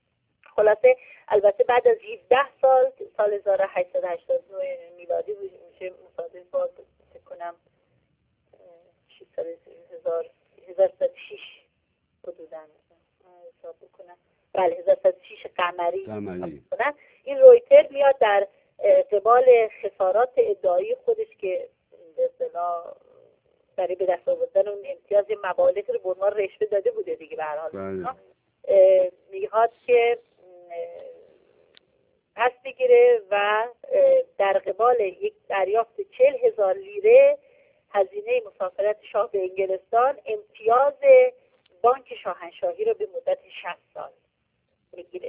[SPEAKER 2] خلاصه البته بعد از هفده سال سال هزار و هشتصد و هشتاد و نه میلادی میشه مصادف با فکر کنم هزار و سیصد و شش حدوداً حساب بکنم، بله هزار و سیصد و شش قمری, قمری. این رویتر میاد در قبال خسارات ادعایی خودش که به اصطلاح برای به دست آوردن اون امتیاز مبالغ رو به عنوان رشوه داده بوده دیگه، به هر حال میخواد که پس بگیره و در قبال یک دریافت چهل هزار لیره هزینه مسافرت شاه به انگلستان امتیاز بانک شاهنشاهی رو به مدت شصت سال بگیره.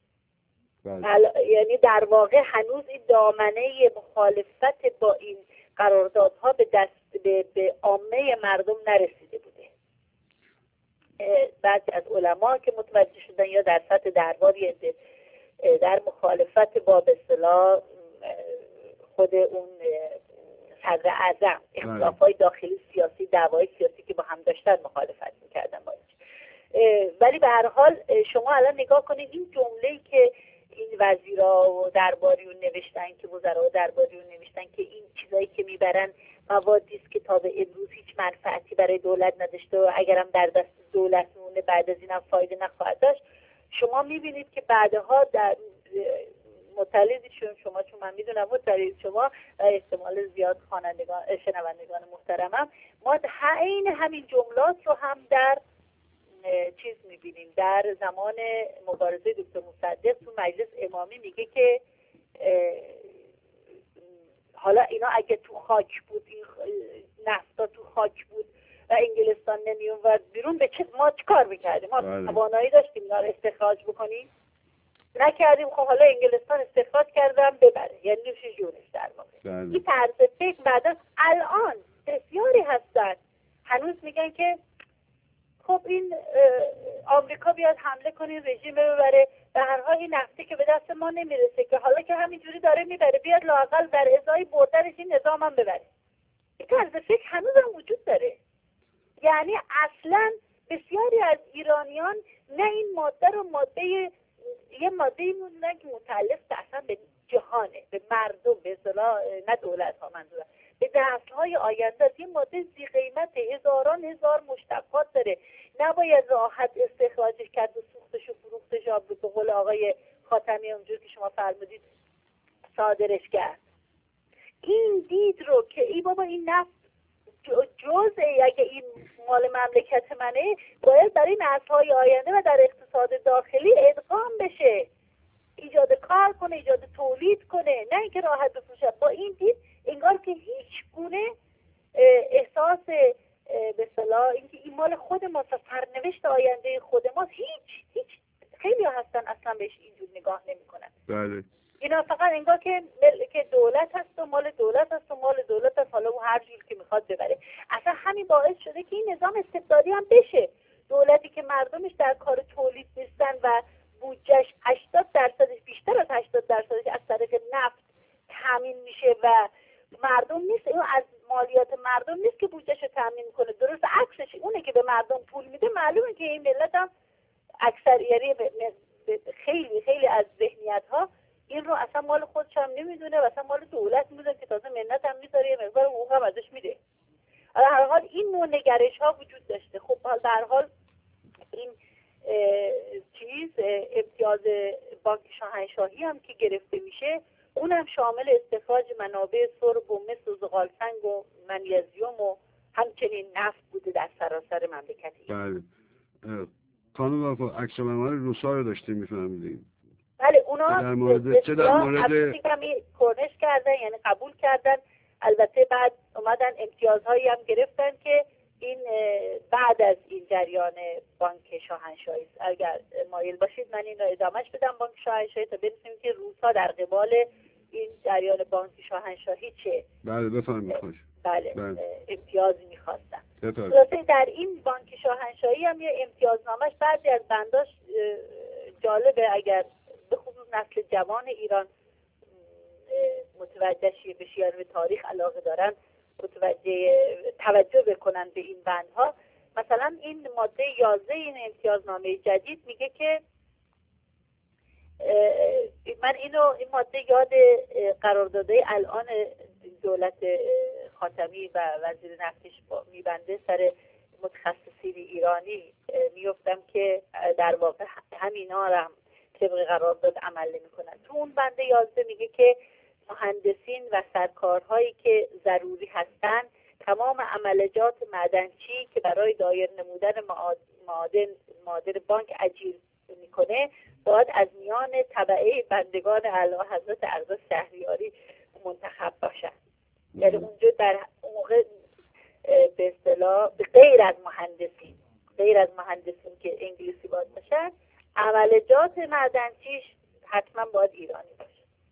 [SPEAKER 2] یعنی در واقع هنوز این دامنه مخالفت با این قراردادها به دست به, به عامه مردم نرسیده بوده. بعضی از علما که متوجه شدن یا در سطح درباری در مخالفت با به اصطلاح خود اون صدر اعظم اختلاف‌های داخلی سیاسی، دعوای سیاسی که با هم داشتن مخالفت می‌کردن با این. ولی به هر حال شما الان نگاه کنید این جمله‌ای که این وزیرا و درباریون نوشتن که وزرا و درباریون نوشتن که این چیزایی که میبرن موادی است که تا به امروز هیچ منفعتی برای دولت نداشته و اگرم در دست دولت مونه بعد از اینم فایده نخواهد داشت. شما میبینید که بعدها در مطلعید شما چون من میدونم مطلعید شما احتمال زیاد خوانندگان شنوندگان محترمم، ما عین همین جملات رو هم در چیز میبینیم در زمان مبارزه دکتر مصدق تو مجلس امامی میگه که حالا اینا اگه تو خاک بود، این نفتا تو خاک بود و انگلستان نمی اومد بیرون به چه ما چیکار میکردیم؟ ما توانایی داشتیم اینا رو استخراج بکنیم؟ نکردیم. خب حالا انگلستان استخراج کردن ببره، یعنی نوش جونش در واقع. این طرز فکر بعد الان بسیاری هستن هنوز میگن که خب این آمریکا بیاد حمله کنه رژیم ببره، به هر حال این نفتی که به دست ما نمیرسه که حالا که همینجوری داره میبره بیاد لااقل در ازای بردنش این نظام هم ببره. این طرز فکر هنوز هم وجود داره. یعنی اصلا بسیاری از ایرانیان نه این ماده رو ماده یه ماده ای موندن که متعلق اصلا به جهانه، به مردم، به اصطلاح نه دولت ها منظورم، به نسل‌های آینده است. این ماده ذی قیمت هزاران هزار مشتقات داره، نباید راحت استخراجش کرد و سوختش و فروختش به قول آقای خاتمی اونجور که شما فرمودید صادرش کرد. این دید رو که ای بابا این نفت جزء اگه این مال مملکت منه باید برای نسل‌های آینده و در اقتصاد داخلی ادغام بشه، ایجاد کار کنه، ایجاد تولید کنه، نه اینکه راحت بفروشه. با این دید انگار که هیچ گونه احساس به اصطلاح اینکه این مال خود ماست، سرنوشت آینده خود ماست، هیچ هیچ خیلی هستن اصلا بهش اینجور نگاه نمی‌کنن.
[SPEAKER 1] بله.
[SPEAKER 2] اینا فقط انگار که ملک دولت هست و مال دولت هست و مال دولت هست، حالا اون هر جور که میخواد ببره. اصلا همین باعث شده که این نظام استبدادی هم بشه. دولتی که مردمش در کار تولید نیستن و بودجهش هشتاد درصدش بیشتر از هشتاد درصدش از طریق نفت تامین میشه و مردم نیست، اون از مالیات مردم نیست که بودجهش رو تامین کنه، درست عکسش اونه که به مردم پول میده. معلومه که این ملت هم اکثر یعنی خیلی خیلی از ذهنیت ها این رو اصلا مال خودش هم نمیدونه و اصلا مال دولت میدونه که تازه منت هم میذاره یه مقدار حقوق هم ازش میده. در هر حال این نوع نگرش ها وجود داشته. خب در هر حال این چیز امتیاز بانک شاهنشاهی هم که گرفته میشه اون هم شامل استخراج منابع سرب و مس و زغالسنگ و منیزیم و همچنین نفت بوده در سراسر مملکت.
[SPEAKER 1] بله. خانم وفا عکس العمل روسا رو داشتیم میفهمیدیم.
[SPEAKER 2] بله اونا
[SPEAKER 1] در مورد چه در مورد
[SPEAKER 2] کمی کرنش کردن، یعنی قبول کردن. البته بعد اومدن امتیازهایی هم گرفتن که این بعد از این جریان بانک شاهنشاهی اگر مایل باشید من این رو ادامهش بدم بانک شاهنشاهی تا برسیم که روسا در قبال این جریان بانک شاهنشاهی چه
[SPEAKER 1] بله بفرمایید خوش
[SPEAKER 2] بله, بله. امتیازی میخواستن.
[SPEAKER 1] بفرمایید.
[SPEAKER 2] در این بانک شاهنشاهی هم یه امتیازنامش بعضی از بنداش جالبه، اگر به خصوص نسل جوان ایران متوجه بشی یا به تاریخ علاقه دارن متوجه توجه بکنن به این بندها. مثلا این ماده یازده این امتیازنامه جدید میگه که من اینو این ماده یاد قراردادهای الان دولت خاتمی و وزیر نفتش میبنده سر متخصصین ایرانی میفتم که در واقع همینا هم طبق قرارداد عمل نمی‌کنن. تو اون بنده یازده میگه که مهندسین و سرکارهایی که ضروری هستن تمام عملجات معدنچی که برای دایر نمودن معادن معادن بانک اجیر میکنه باید از میان تبعه بندگان اعلی حضرت اقدس شهریاری منتخب باشن. یعنی اونجا در موقع به اصطلاح غیر از مهندسین غیر از مهندسین که انگلیسی باید باشن عملجات معدنچیش حتما باید ایرانی باشه.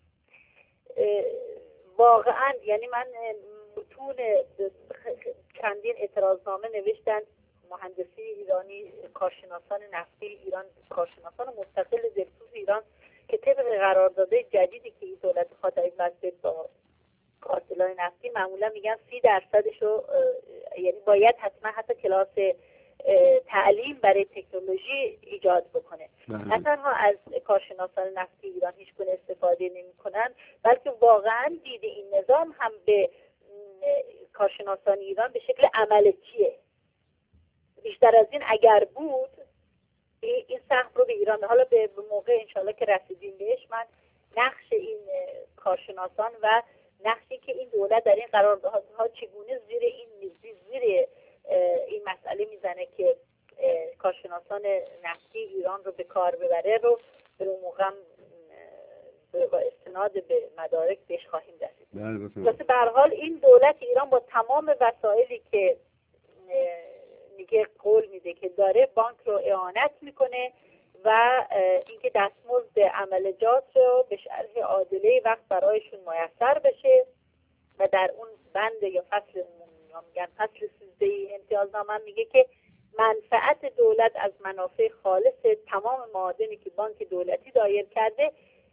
[SPEAKER 2] واقعا یعنی من متون چندین اعتراضنامه نوشتن مهندسی ایرانی، کارشناسان نفتی ایران، کارشناسان مستقل زرتوز ایران که طبق قرارداد جدیدی که این دولت خاتمی بسته با کارتلای نفتی معمولا میگن سی درصدشو یعنی باید حتما حتی کلاس تعلیم برای تکنولوژی ایجاد بکنه. نه تنها از کارشناسان نفتی ایران هیچ گونه استفاده نمی‌کنن بلکه واقعا دید این نظام هم به کارشناسان ایران به شکل عملکیه. بیشتر از این اگر بود این سهم رو به ایران حالا به موقع انشالله که رسیدیم بهش من نقش این کارشناسان و نقشی که این دولت در این قراردادها چگونه زیر این زیر این مسئله میزنه که کارشناسان نفتی ایران رو به کار ببره رو به اون موقع با استناد به مدارک بهش خواهیم رسید. واسه به هر حال این دولت ایران با تمام وسایلی که میگه قول میده که داره بانک رو اعانت میکنه و اینکه دستمزد عملجات رو به شرح عادله وقت برایشون میسر بشه و در اون بند یا فصل میگن فصل سیزده امتیازنامه میگه که منفعت دولت از منافع خالص تمام معادنی که بانک دولتی دایر کرده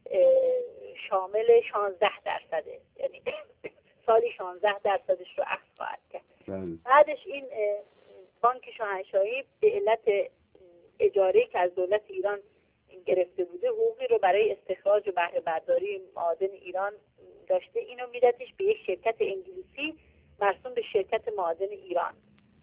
[SPEAKER 2] شامل شانزده درصده، یعنی سالی شانزده درصدش رو اخذ خواهد کرد. بعدش این بانک شاهنشاهی به علت اجاره‌ای که از دولت ایران گرفته بوده حقوقی رو برای استخراج و بهره برداری معادن ایران داشته، اینو میدادش به یک شرکت انگلیسی مرسوم به شرکت معادن ایران.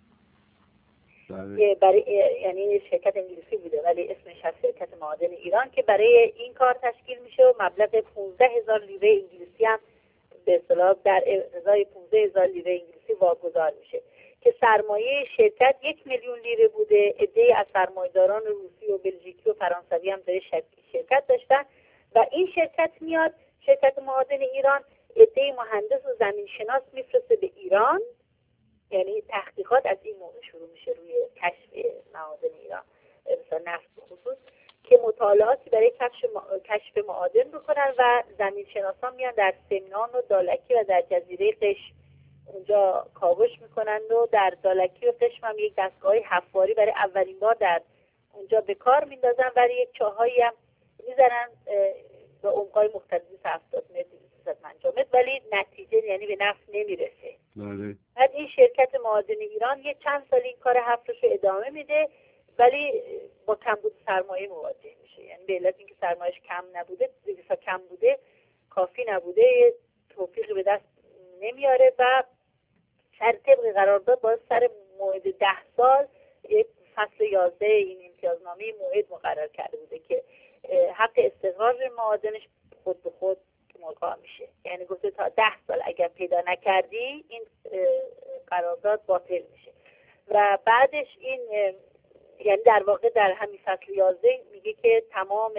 [SPEAKER 1] بله.
[SPEAKER 2] برای یعنی شرکت انگلیسی بوده ولی اسمش از شرکت معادن ایران که برای این کار تشکیل میشه و مبلغ پانزده هزار لیره انگلیسی هم به اصطلاح در ازای پانزده هزار لیره انگلیسی واگذار میشه که سرمایه شرکت یک میلیون لیره بوده. عده‌ای از سرمایه‌داران روسی و بلژیکی و فرانسوی هم در شرکت داشتن و این شرکت میاد، شرکت معادن ایران، عده‌ای مهندس و زمینشناس میفرسته به ایران، یعنی تحقیقات از این موقع شروع میشه روی کشف معادن ایران، مثلا نفت به خصوص، که مطالعاتی برای کشف کشف معادن بکنن و زمینشناسان میان در سمنان و دالکی و در جزیره قش اونجا کاوش میکنن و در دالکی و قشم هم یک دستگاه حفاری برای اولین بار در اونجا به کار میندازن و یک چاهایی هم میزنن به عمقای مختلفی هفتاد متر سیصد پنجاه متر، ولی نتیجه یعنی به نفت نمیرسه.
[SPEAKER 1] بله.
[SPEAKER 2] بعد این شرکت معادن ایران یه چند سال این کار حفرش رو ادامه میده ولی با کمبود سرمایه مواجه میشه، یعنی به علت اینکه سرمایه‌اش کم نبوده، دیگه کم بوده، کافی نبوده، توفیقی به دست نمیاره و سر طبق قرارداد باید سر موعد ده سال یک فصل یازده این امتیازنامه موعد مقرر کرده بوده که حق استخراج معادنش خود به خود ملغا میشه، یعنی گفته تا ده سال اگر پیدا نکردی این قرارداد باطل میشه و بعدش این یعنی در واقع در همین فصل یازده میگه که تمام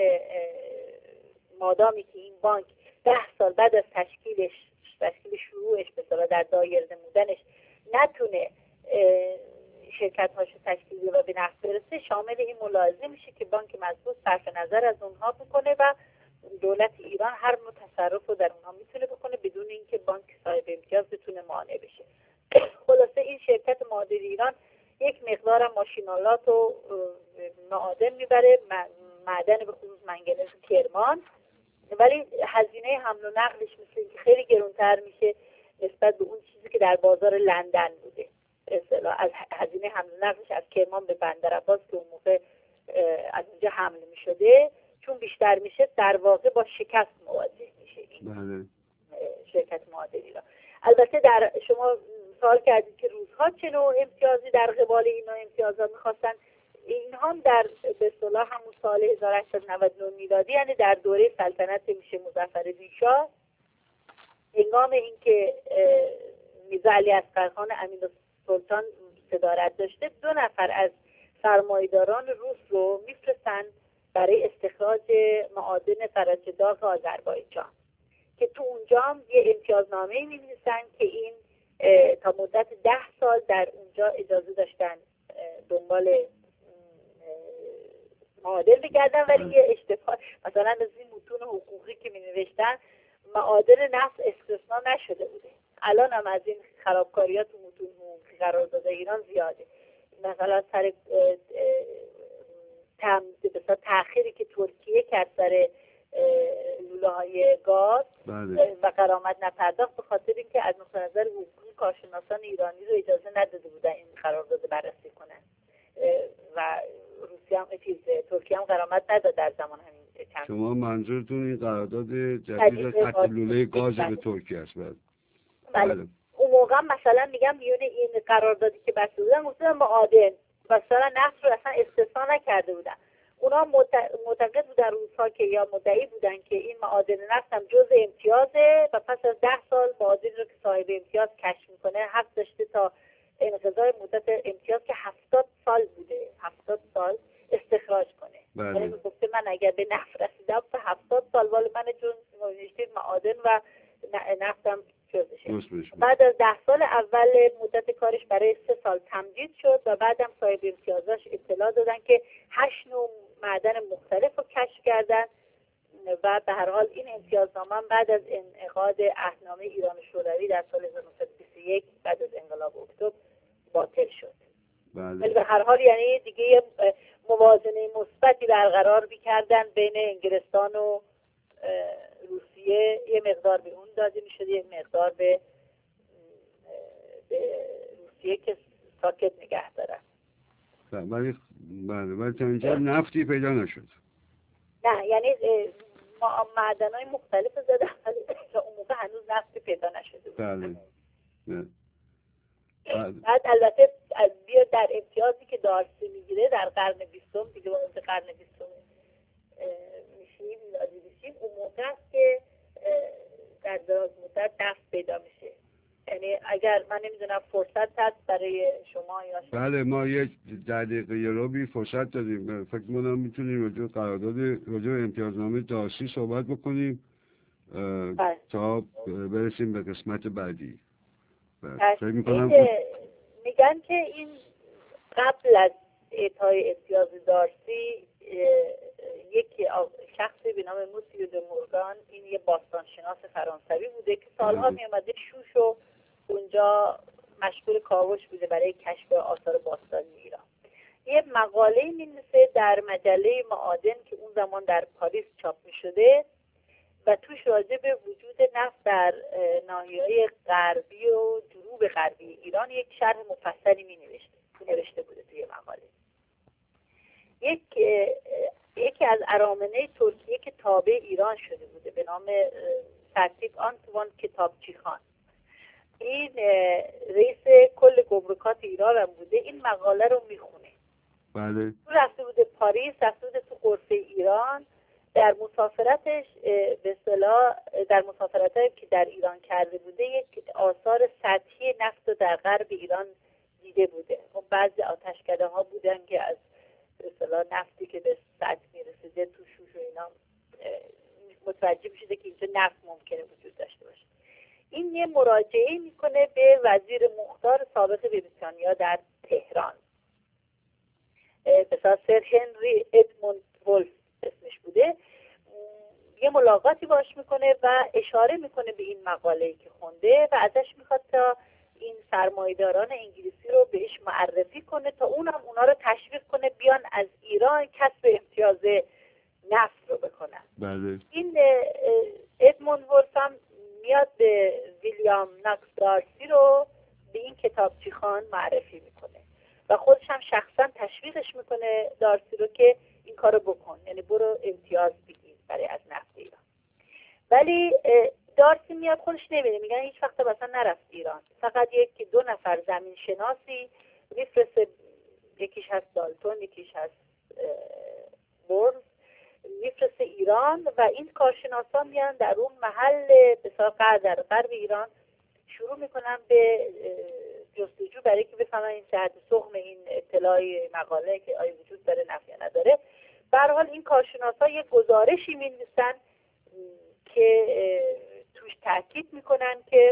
[SPEAKER 2] مادامی که این بانک ده سال بعد از تشکیلش تشکیل شروعش به اصطلاح در دایر نمودنش نتونه شرکت هاشو تشکیل و به نفع برسه، شامل این ملاحظه میشه که بانک مضبوط صرف نظر از اونها بکنه و دولت ایران هر نوع تصرف رو در اونها میتونه بکنه بدون اینکه بانک صاحب امتیاز بتونه مانع بشه. خلاصه این شرکت معادن ایران یک مقدار ماشینالات و معادن میبره، معدن به خصوص منگنز کرمان، ولی هزینه حمل و نقلش مثل اینکه خیلی گرانتر میشه نسبت به اون چیزی که در بازار لندن بوده. اصلا از هزینه حمل و نقلش از کرمان به بندر عباس که اون موقع از اونجا حمل میشده چون بیشتر میشه در واقع با شکست مواجه میشه این شرکت معادن ایران. البته در شما سوال کردید که روزها چه نوع امتیازی در قبال اینا امتیازات میخواستن، اینها هم در به اصطلاح همون سال هزار و هشتصد و نود و نه میلادی یعنی در دوره سلطنت میشه مظفرالدین شاه، هنگام اینکه میرزا علی اصغرخان امیرالسلطان صدارت داشته، دو نفر از سرمایه‌داران روس رو میفرستن برای استخراج معادن فرج داغ آذربایجان که تو اونجا هم یه امتیازنامه می‌نویسن که این تا مدت ده سال در اونجا اجازه داشتن دنبال معادن بگردن، ولی یه اشتباه مثلا از این متون حقوقی که می‌نوشتن معادن نفت استثنا نشده بوده. الان هم از این خرابکاریات تو متون حقوقی قرار داده ایران زیاده، مثلا سر تم به تأخیری که ترکیه کرد سر لوله‌های گاز
[SPEAKER 1] بله.
[SPEAKER 2] و غرامت نپرداخت به خاطر اینکه از نقطه نظر حقوقی کارشناسان ایرانی رو اجازه نداده بودن این قرارداد بررسی کنن و روسیه هم ترکیه هم غرامت نداد در زمان همین چند.
[SPEAKER 1] شما منظورتون این قرارداد جدید قطع لوله گاز به ترکیه است؟ بله.
[SPEAKER 2] بله. اون موقع مثلا میگم میونه این قراردادی که بسته بودن گفتن معادن مثلا نفت رو اصلا استثنا نکرده بودن. اونا معتقد بودن روزها که یا مدعی بودن که این معادن نفت هم جزء امتیازه و پس از ده سال معادن رو که صاحب امتیاز کشف میکنه حق داشته تا انقضای مدت امتیاز که هفتاد سال بوده، هفتاد سال استخراج کنه. یعنی
[SPEAKER 1] بله.
[SPEAKER 2] گفته من اگر به نفت رسیدم تا هفتاد سال ولی من چون نوشته معادن و نفتم جزش بعد از ده سال اول مدت کارش برای سه سال تمدید شد و بعدم صاحب امتیازاش اطلاع دادن که هشت نوع معدن مختلف رو کشف کردن و به هر حال این امتیازنامه بعد از انعقاد عهدنامه ایران شوروی در سال هزار و نهصد و بیست و یک بعد از انقلاب اکتبر باطل شد. ولی به هر حال یعنی دیگه موازنه مثبتی برقرار می‌کردن بین انگلستان و روسیه، یه مقدار به اون داده می‌شد، یه مقدار به, به روسیه که ساکت نگه دارن.
[SPEAKER 1] ولی بله ولی تا اینجا نفتی پیدا نشد.
[SPEAKER 2] نه یعنی معدن‌های مختلف زدن ولی تا اون موقع هنوز نفتی پیدا نشده بود.
[SPEAKER 1] بله.
[SPEAKER 2] بعد البته از بیا در امتیازی که دارسی میگیره در قرن بیستم دیگه وارد قرن بیستم میشیم میلادی میشیم اون موقع است که در دراز مدت نفت پیدا میشه. یعنی اگر من نمیدونم فرصت هست برای شما یا شما.
[SPEAKER 1] بله ما یک ده دقیقه یه رو بی فرصت داریم. فکر کنم میتونیم راجع قرارداد راجع امتیازنامه دارسی صحبت بکنیم تا برسیم به قسمت بعدی.
[SPEAKER 2] فکر میکنم میگن که این قبل از اعطای امتیاز دارسی یک شخصی به نام موسیو د مورگان، این یه باستانشناس فرانسوی بوده که سالها می اومده شوش و اونجا مشغول کاوش بوده برای کشف آثار باستانی ایران. یه مقاله می نویسه در مجله معادن که اون زمان در پاریس چاپ می شده و توش راجع به وجود نفت در ناحیه‌های غربی و جنوب غربی ایران یک شرح مفصلی می نوشته نوشته بوده توی مقاله. یک یکی از ارامنه ترکیه که تابع ایران شده بوده به نام سرتیپ آنتوان کتابچی خان، این رئیس کل گمرکات ایران هم بوده، این مقاله رو میخونه.
[SPEAKER 1] بله.
[SPEAKER 2] تو رفته بوده پاریس، رفته بوده تو غرفه ایران، در مسافرتش به اصطلاح در مسافرتایی که در ایران کرده بوده یک آثار سطحی نفت رو در غرب ایران دیده بوده. خب بعضی آتشکده ها بودن که از به اصطلاح نفتی که به سطح میرسیده تو شوش و اینا متوجه میشده که اینجا نفت ممکنه وجود داشته باشه. این یه مراجعه میکنه به وزیر مختار سابق بریتانیا در تهران، مثلا سر هنری ادموند ولف اسمش بوده. یه ملاقاتی باش میکنه و اشاره میکنه به این مقاله‌ای که خونده و ازش میخواد تا این سرمایه‌داران انگلیسی رو بهش معرفی کنه تا اونم اونا رو تشویق کنه بیان از ایران کسب امتیاز نفت رو بکنن.
[SPEAKER 1] بله.
[SPEAKER 2] این ادموند ولف هم میاد به ویلیام ناکس دارسی رو به این کتابچی خان معرفی میکنه و خودش هم شخصا تشویقش میکنه دارسی رو که این کارو بکن، یعنی برو امتیاز بگیر برای از نفت ایران. ولی دارسی میاد خودش نمیره، میگن هیچ وقت مثلا نرفت ایران، فقط یک دو نفر زمین شناسی میفرسته، یکیش هست دالتون یکیش هست بورز، میفرسته ایران و این کارشناسان میان در اون محل بسیار در غرب ایران شروع میکنن به جستجو برای که بفهمن این صحت سقم این اطلاع مقاله که آیا وجود داره نفت یا نداره. به هر حال این کارشناسا یک گزارشی می‌نویسن که توش تاکید میکنن که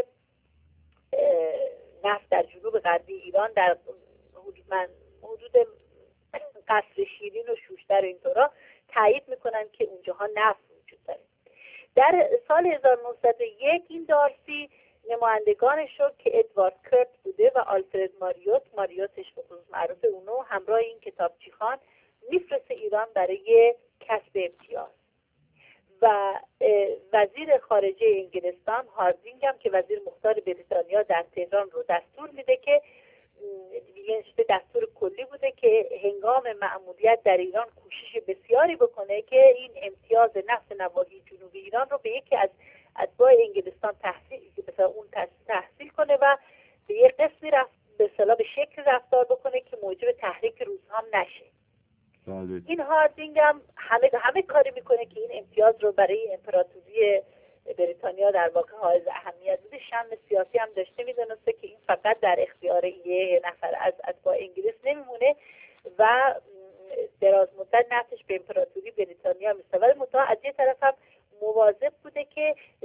[SPEAKER 2] نفت در جنوب غربی ایران در حدود قصر شیرین و شوشتر اینطورا تایید میکنن که اونجاها نفت وجود داره. در سال هزار و نهصد و یک این دارسی نمایندگانش رو که ادوارد کرت بوده و آلفرد ماریوت، ماریوتش به خصوص معروف اونو، همراه این کتابچی خان میفرسته ایران برای کسب امتیاز. و وزیر خارجه انگلستان هاردینگ هم که وزیر مختار بریتانیا در تهران رو دستور میده که به دستور کلی بوده که هنگام مأموریت در ایران کوشش بسیاری بکنه که این امتیاز نفت نواحی جنوبی ایران رو به یکی از اتباع انگلستان تحصیل مثلا اون تحصیل کنه و به یک قسمی رفت به اصطلاح به شکل رفتار بکنه که موجب تحریک روزها نشه.
[SPEAKER 1] بله.
[SPEAKER 2] این هاردینگ هم همه همه کاری میکنه که این امتیاز رو برای امپراتوری بریتانیا در واقع حائز اهمیت بوده. شأن سیاسی هم داشته، میدونسته که این فقط در اختیار یه نفر از اتباع انگلیس نمیمونه و دراز مدت نفتش به امپراتوری بریتانیا میشه. ولی متأ از یه طرف هم مواظب بوده که لو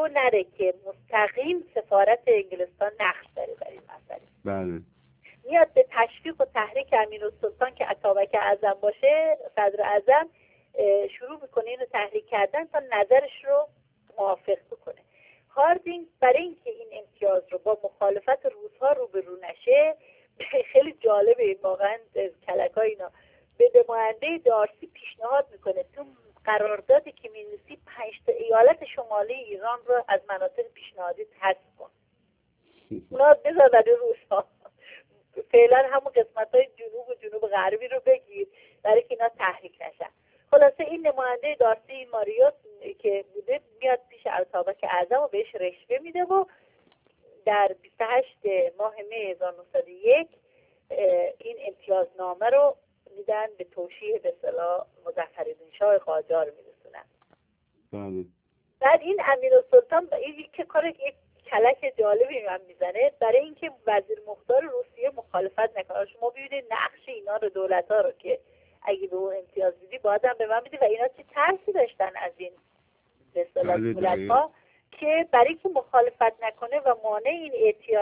[SPEAKER 2] لو نره که مستقیم سفارت انگلستان نقش داره در این مسئله.
[SPEAKER 1] بله.
[SPEAKER 2] میاد به تشویق و تحریک امیرالسلطان که اتابک اعظم باشه، صدر اعظم، شروع میکنه اینو تحریک کردن تا نظرش رو موافق بکنه. هاردینگ برای اینکه این امتیاز رو با مخالفت روس‌ها روبرو نشه، خیلی جالبه این واقعا کلکای اینا، به نماینده دارسی پیشنهاد میکنه تو قراردادی که می‌نویسی پنج تا ایالت شمالی ایران رو از مناطق پیشنهادی حذف کن. اونا بذار برای روس‌ها، فعلا همون قسمت‌های جنوب و جنوب غربی رو بگیر برای که اینا تحریک نشن. خلاصه این نماینده دارسی ماریوت که بوده میاد پیش اتابک اعظم و بهش رشوه میده و در بیست و هشت ماه می هزار و نهصد و یک این امتیازنامه رو میدن به توشیح به اصطلاح مظفرالدین شاه قاجار میرسونن.
[SPEAKER 1] بله.
[SPEAKER 2] بعد این امیرالسلطان این که کار یک کلک جالبی من میزنه برای اینکه وزیر مختار روسیه مخالفت نکنه. شما ببینید نقش اینا رو، دولت‌ها رو که اگه به اون امتیاز بدی باید هم به من بدی و اینا چه ترسی داشتن از این به اصطلاح دولت‌ها که برای اینکه مخالفت نکنه و مانع این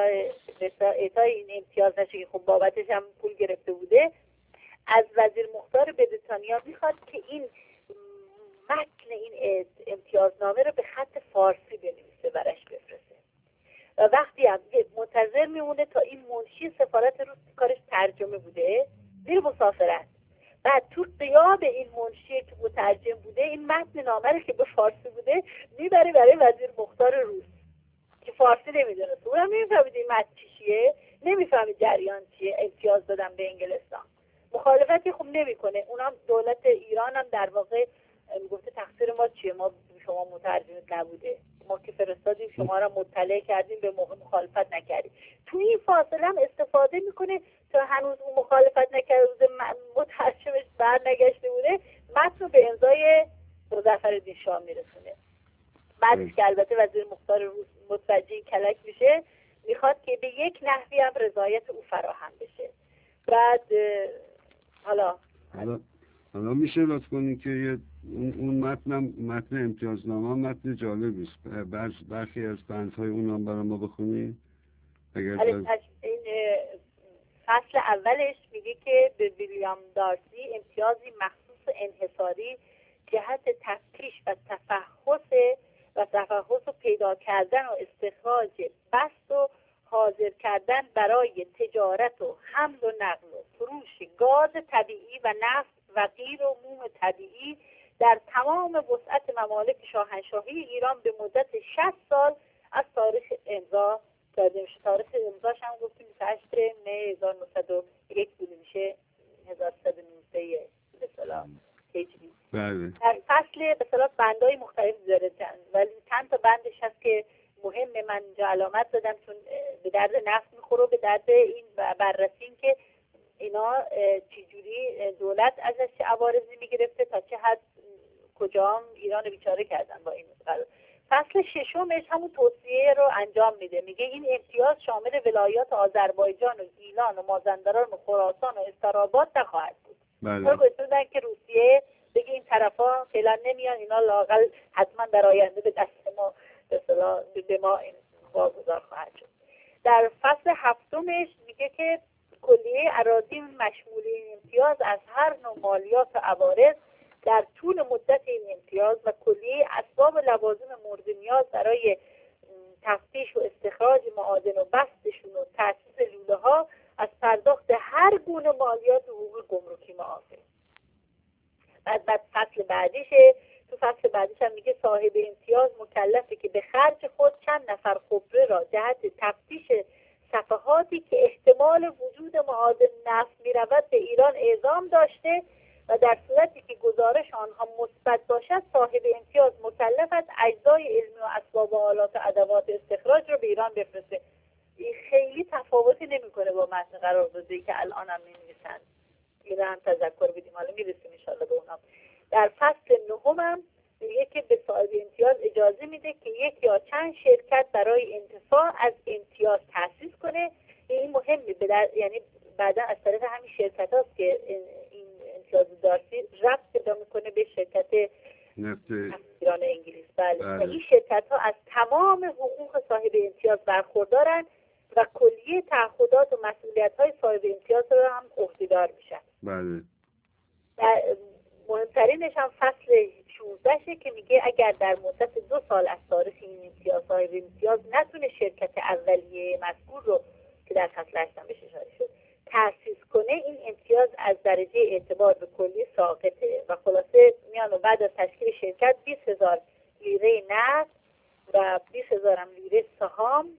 [SPEAKER 2] اعطای این امتیاز نشه که خب بابتش هم پول گرفته بوده، از وزیر مختار بریتانیا میخواد که این متن این امتیازنامه رو به خط فارسی بنویسه براش بفرسته و وقتی هم منتظر میمونه تا این منشی سفارت روس کارش ترجمه بوده زیر مسافرت، بعد تو غیاب این منشی که مترجم بوده این متن نامه رو که به فارسی بوده میبره برای وزیر مختار روس که فارسی نمیدونه، اونم نمیفهمید این متن چیه، نمیفهمید جریان چیه، امتیاز دادن به انگلستان، مخالفتی خوب نمیکنه. اونم دولت ایران هم در واقع میگفته تقصیر ما چیه، ما شما مترجمت نبوده، ما که فرستادیم شما را مطلع کردیم به موقع مخالفت نکردیم. تو این فاصله هم استفاده میکنه تا هنوز اون مخالفت نکرده مترجمش بر نگشته بوده، متن رو به امضای مظفرالدین شاه میرسونه. بعدش که البته وزیر مختار روس متوجه کلک میشه، میخواد که به یک نحوی هم رضایت او فراهم بشه. بعد حالا
[SPEAKER 1] حالا حالا میشه لطف کنید که یه اون, اون متن متن امتیازنامه متن جالبی است، برخی از بندهای اون هم برای ما بخونید اگر
[SPEAKER 2] این فصل اولش میگه که به ویلیام دارسی امتیازی مخصوص انحصاری جهت تفتیش و تفحص و تفحص و پیدا کردن و استخراج بست و حاضر کردن برای تجارت و حمل و نقل و فروش گاز طبیعی و نفت و غیر و موم طبیعی در تمام وسعت ممالک شاهنشاهی ایران به مدت شصت سال از تاریخ امضا داده میشه. تاریخ امضاش هم گفتیم بیست و هشت می هزار و نهصد و یک بوده، میشه هزار و سیصد و نوزده به اصطلاح هجری.
[SPEAKER 1] بله.
[SPEAKER 2] در فصل به اصطلاح بندهای مختلف داره ولی چند تا بندش هست که مهمه، من اینجا علامت دادم چون به درد نفت میخوره، به درد این بررسی این که اینا چجوری دولت ازش چه عوارضی میگرفته تا چه حد کجا هم ایران بیچاره کردن با این قرار. فصل ششمش همون توصیه رو انجام میده، میگه این امتیاز شامل ولایات آذربایجان و گیلان و مازندران و خراسان و استراباد نخواهد بود.
[SPEAKER 1] بله.
[SPEAKER 2] گفتن که روسیه بگه این طرفا فعلا نمیان، اینا لااقل حتما در آینده به دست ما به اصطلاح به ما این واگذار خواهد شد. در فصل هفتمش میگه که کلیه اراضی مشمول این امتیاز از هر نوع مالیات و عوارض در طول مدت این امتیاز و کلیه اسباب و لوازم مورد نیاز برای تفتیش و استخراج معادن و بستشون و تأسیس لوله ها از پرداخت هر گونه مالیات و حقوق گمرکی معافی. بعد بعد فصل بعدیشه، تو فصل بعدیش هم میگه صاحب امتیاز مکلفه که به خرج خود چند نفر خبره را جهت تفتیش صفحاتی که احتمال وجود معادن نفت میرود به ایران اعزام داشته و در صورتی که گزارش آنها مثبت باشد صاحب امتیاز مکلف است اجزای علمی و اسباب و آلات و ادوات استخراج رو به ایران بفرسته. این خیلی تفاوتی نمیکنه با متن قراردادی که الان هم می‌نویسن. اینا هم تذکر بدیم، حالا میرسیم ان شاءالله به اونها. در فصل نهم هم میگه که به صاحب امتیاز اجازه میده که یک یا چند شرکت برای انتفاع از امتیاز تأسیس کنه. این مهمه، یعنی بعدا از طرف همین شرکت هاست که این امتیاز دارسی ربط پیدا میکنه به شرکت
[SPEAKER 1] نفت
[SPEAKER 2] ایران انگلیس. بله.
[SPEAKER 1] بله.
[SPEAKER 2] این شرکت ها از تمام حقوق صاحب امتیاز برخوردارن و کلیه تعهدات و مسئولیت‌های صاحب امتیاز رو هم عهده‌دار میشن.
[SPEAKER 1] بله.
[SPEAKER 2] مهمترینش هم فصل شانزده که میگه اگر در مدت دو سال از تاریخ این امتیاز صاحب امتیاز نتونه شرکت اولیه مذکور رو که در فصل هشتم بهش اشاره شد تأسیس کنه، این امتیاز از درجه اعتبار به کلی ساقطه و خلاصه میان و بعد از تشکیل شرکت بیست هزار لیره نقد و بیست هزار هم لیره سهام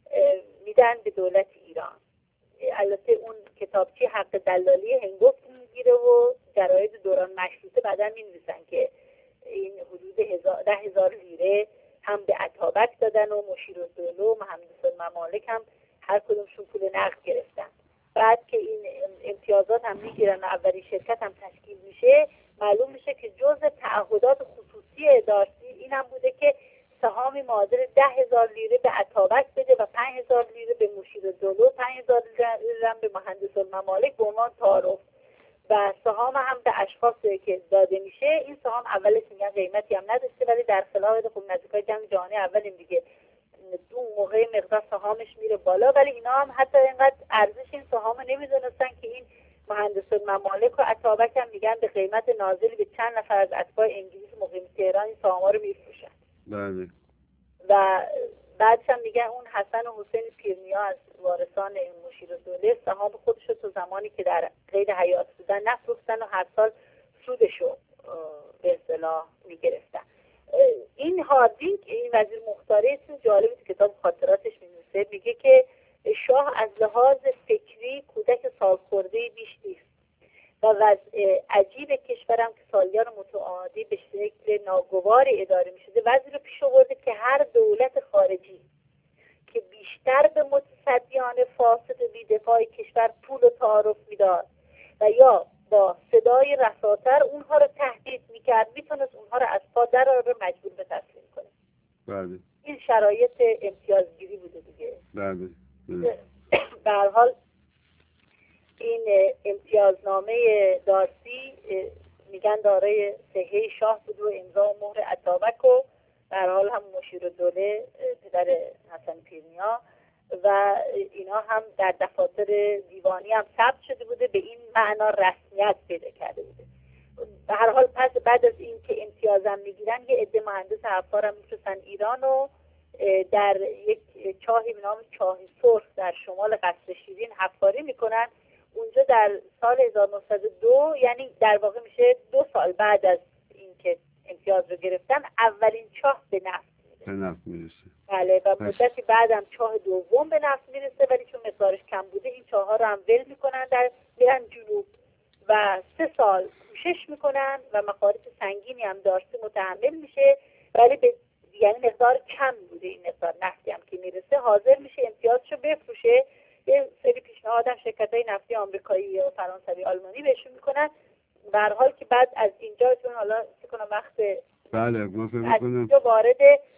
[SPEAKER 2] میدن به دولت ایران. البته اون کتابچه حق دلالی هنگفت میگیره و جراید دوران مشروطه بعدا می‌نویسن که این حدود هزار ده هزار لیره هم به اتابک دادن و مشیرالدوله و مهندس الممالک هم هر کدومشون پول نقد گرفتن. بعد که این امتیازات هم میگیرن و اولین شرکت هم تشکیل میشه، معلوم میشه که جزء تعهدات خصوصی دارسی این هم بوده که سهامی معادل ده هزار لیره به اتابک بده و پنج هزار لیره به مشیرالدوله و پنج هزار لیره به مهندس الممالک به عنوان تعارف و سهام هم به اشخاصی که داده میشه. این سهام اولش میگن قیمتی هم نداشته ولی در خلاف خب نزدیکای جنگ جهانی اولیم دیگه اون موقع مقدار سهامش میره بالا، ولی اینا هم حتی اینقدر ارزش این سهام نمیدونستن که این مهندس الممالک و اتابک هم میگن به قیمت نازلی به چند نفر از اتباع انگلیس مقیم تهران این سهام‌ها رو میفروشن.
[SPEAKER 1] بله.
[SPEAKER 2] و بعدش هم میگن اون حسن و حسین پیرنیا از وارثان مشیرالدوله سهام خودش رو تو زمانی که در قید حیات بودن نفروختن و هر سال سودش رو به اصطلاح میگرفتن. این هاردینگ، این وزیر مختاره، چیز جالبی تو کتاب خاطراتش می‌نویسه، میگه که شاه از لحاظ فکری کودک سالخورده بیش نیست و وضع عجیب کشورم که سالیان متعادی به شکل ناگواری اداره می‌شده وضعی رو پیش آورده که هر دولت خارجی که بیشتر به متصدیان فاسد و بی‌دفاع کشور پول و تعارف میداد و یا با صدای رساتر اونها رو تهدید میکرد میتونست اونها رو از پا درآره مجبور به تسلیم کنه.
[SPEAKER 1] بله.
[SPEAKER 2] این شرایط امتیازگیری بوده دیگه.
[SPEAKER 1] بله.
[SPEAKER 2] به هر حال این امتیازنامه دارسی میگن دارای صحه شاه بود و امضا و مهر اتابک و به هر حال هم مشیرالدوله پدر حسن پیرنیا و اینا هم در دفاتر دیوانی هم ثبت شده بوده، به این معنا رسمیت پیدا کرده بوده. به هر حال پس بعد از این که امتیازم میگیرن یه عده مهندس افکار هم میفرستن ایران و در یک چاهی به نام چاه سرخ در شمال قصر شیرین حفاری میکنن. اونجا در سال هزار و نهصد و دو، یعنی در واقع میشه دو سال بعد از اینکه امتیاز رو گرفتن، اولین چاه به نفت
[SPEAKER 1] به نفت میرسه.
[SPEAKER 2] بله و مدتی بعدم چاه دوم به نفت میرسه، ولی چون مقدارش کم بوده این چاه ها رو هم ول میکنن در میرن جنوب و سه سال کوشش میکنن و مخارج سنگینی هم داشته متحمل میشه، ولی به یعنی مقدار کم بوده این مقدار نفتی هم که میرسه، حاضر میشه امتیازشو بفروشه. یه سری پیشنهاد هم شرکت‌های نفتی آمریکایی و فرانسوی آلمانی بهشون میکنن. به هر حال که بعد از اینجا چون حالا فکر کنم وقت
[SPEAKER 1] بله ما فکر
[SPEAKER 2] از
[SPEAKER 1] کنم
[SPEAKER 2] اینجا وارد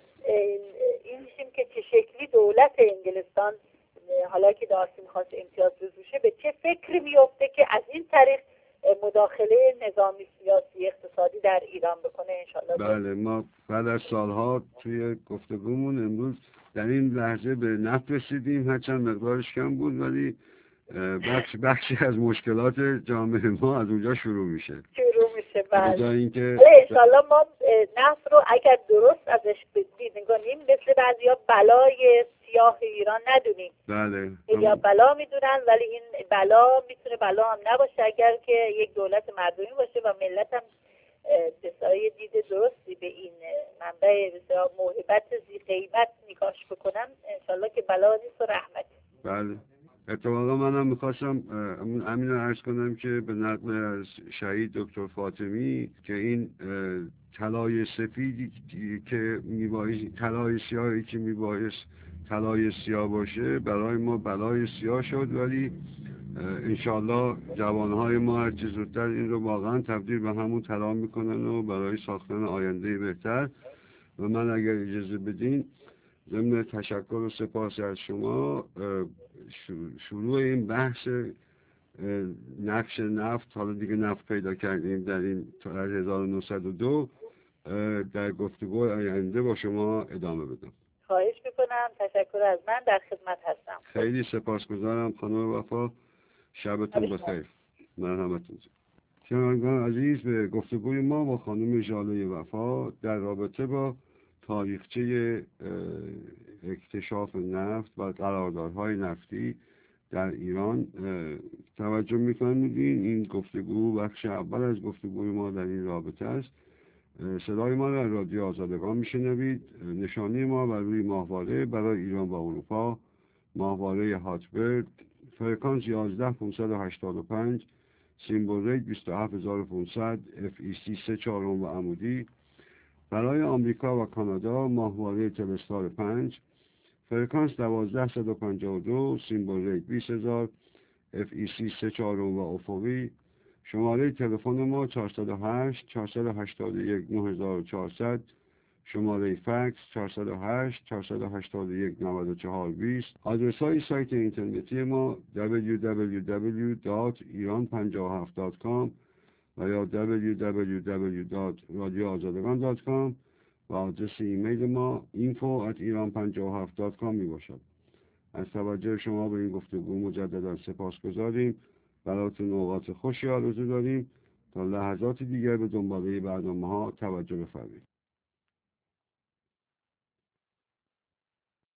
[SPEAKER 2] این میشیم که چه شکلی دولت انگلستان حالا که دارسی میخواست امتیاز بفروشه به چه فکری میفته که از این طریق مداخله نظامی سیاسی اقتصادی در ایران بکنه انشالله.
[SPEAKER 1] بله ما بعد از سالها توی گفتگومون امروز در این لحظه به نفت رسیدیم، هرچند مقدارش کم بود ولی بخش بخشی از مشکلات جامعه ما از اونجا شروع میشه
[SPEAKER 2] شروع میشه بله.
[SPEAKER 1] به اینکه
[SPEAKER 2] انشالله ما نفت رو اگر درست ازش بدید کنیم مثل بعضیا بلای سیاه ایران ندونیم.
[SPEAKER 1] بله
[SPEAKER 2] یا بلا میدونن ولی این بلا میتونه بلا هم نباشه اگر که یک دولت مردمی باشه و ملت هم بسیاری دید درستی به این منبع بسیار موهبت زی قیمت نگاش بکنن انشالله که بلا نیست و رحمت.
[SPEAKER 1] بله اتفاقا منم میخواستم همین رو عرض کنم که به نقل از شهید دکتر فاطمی که این طلای سفیدی که میبایست طلای سیاهی که میبایست طلای سیاه باشه برای ما بلای سیاه شد، ولی انشالله جوانهای ما هرچه زودتر این رو واقعا تبدیل به همون طلا میکنن و برای ساختن آینده بهتر. و من اگر اجازه بدین ضمن تشکر و سپاس از شما شروع این بحث نقش نفت، حالا دیگه نفت پیدا کردیم در این هزار و نهصد و دو، در گفتگو آینده با شما ادامه بدم.
[SPEAKER 2] خواهش میکنم. تشکر از من، در خدمت هستم.
[SPEAKER 1] خیلی سپاسگزارم خانم وفا، شبتون بخیر. مرحمتون. شنوندگان عزیز، به گفتگوی ما با خانم ژاله وفا در رابطه با تاریخچه اکتشاف نفت و قراردادهای نفتی در ایران توجه می‌فرمودین. این گفتگو بخش اول از گفتگوی ما در این رابطه است. صدای ما را رادیو آزادگان میشنوید. نشانی ما بر روی ماهواره برای ایران و اروپا، ماهواره هاتبرد، فرکانس یازده پانصد و هشتاد و پنج، سیمبل ریت بیست و هفت هزار و پانصد، اف ای سی سه چهارم و عمودی. برای آمریکا و کانادا ماهواره تلستار پنج، فرکانس دوازده صد و پنجاه و دو، سیمبل ریت بیست هزار، اف ای سی سه چهارم و افقی. شماره تلفن ما چهارصد و هشت چهارصد و هشتاد و یک نه هزار و چهارصد، شماره فکس چهارصد و هشت چهارصد و هشتاد و یک نود و چهار بیست. آدرس های سایت اینترنتی ما دبلیو دبلیو دبلیو دات ایران پنجاه و هفت دات کام و یا دبلیو دبلیو دبلیو دات رادیو آزادگان دات کام و آدرس ایمیل ما اینفو ات ایران پنجاه و هفت دات کام می باشد. از توجه شما به این گفتگو مجددا سپاسگزاریم. براتون اوقات خوشی آرزو داریم. تا لحظات دیگر به دنباله برنامه ها توجه بفرمایید.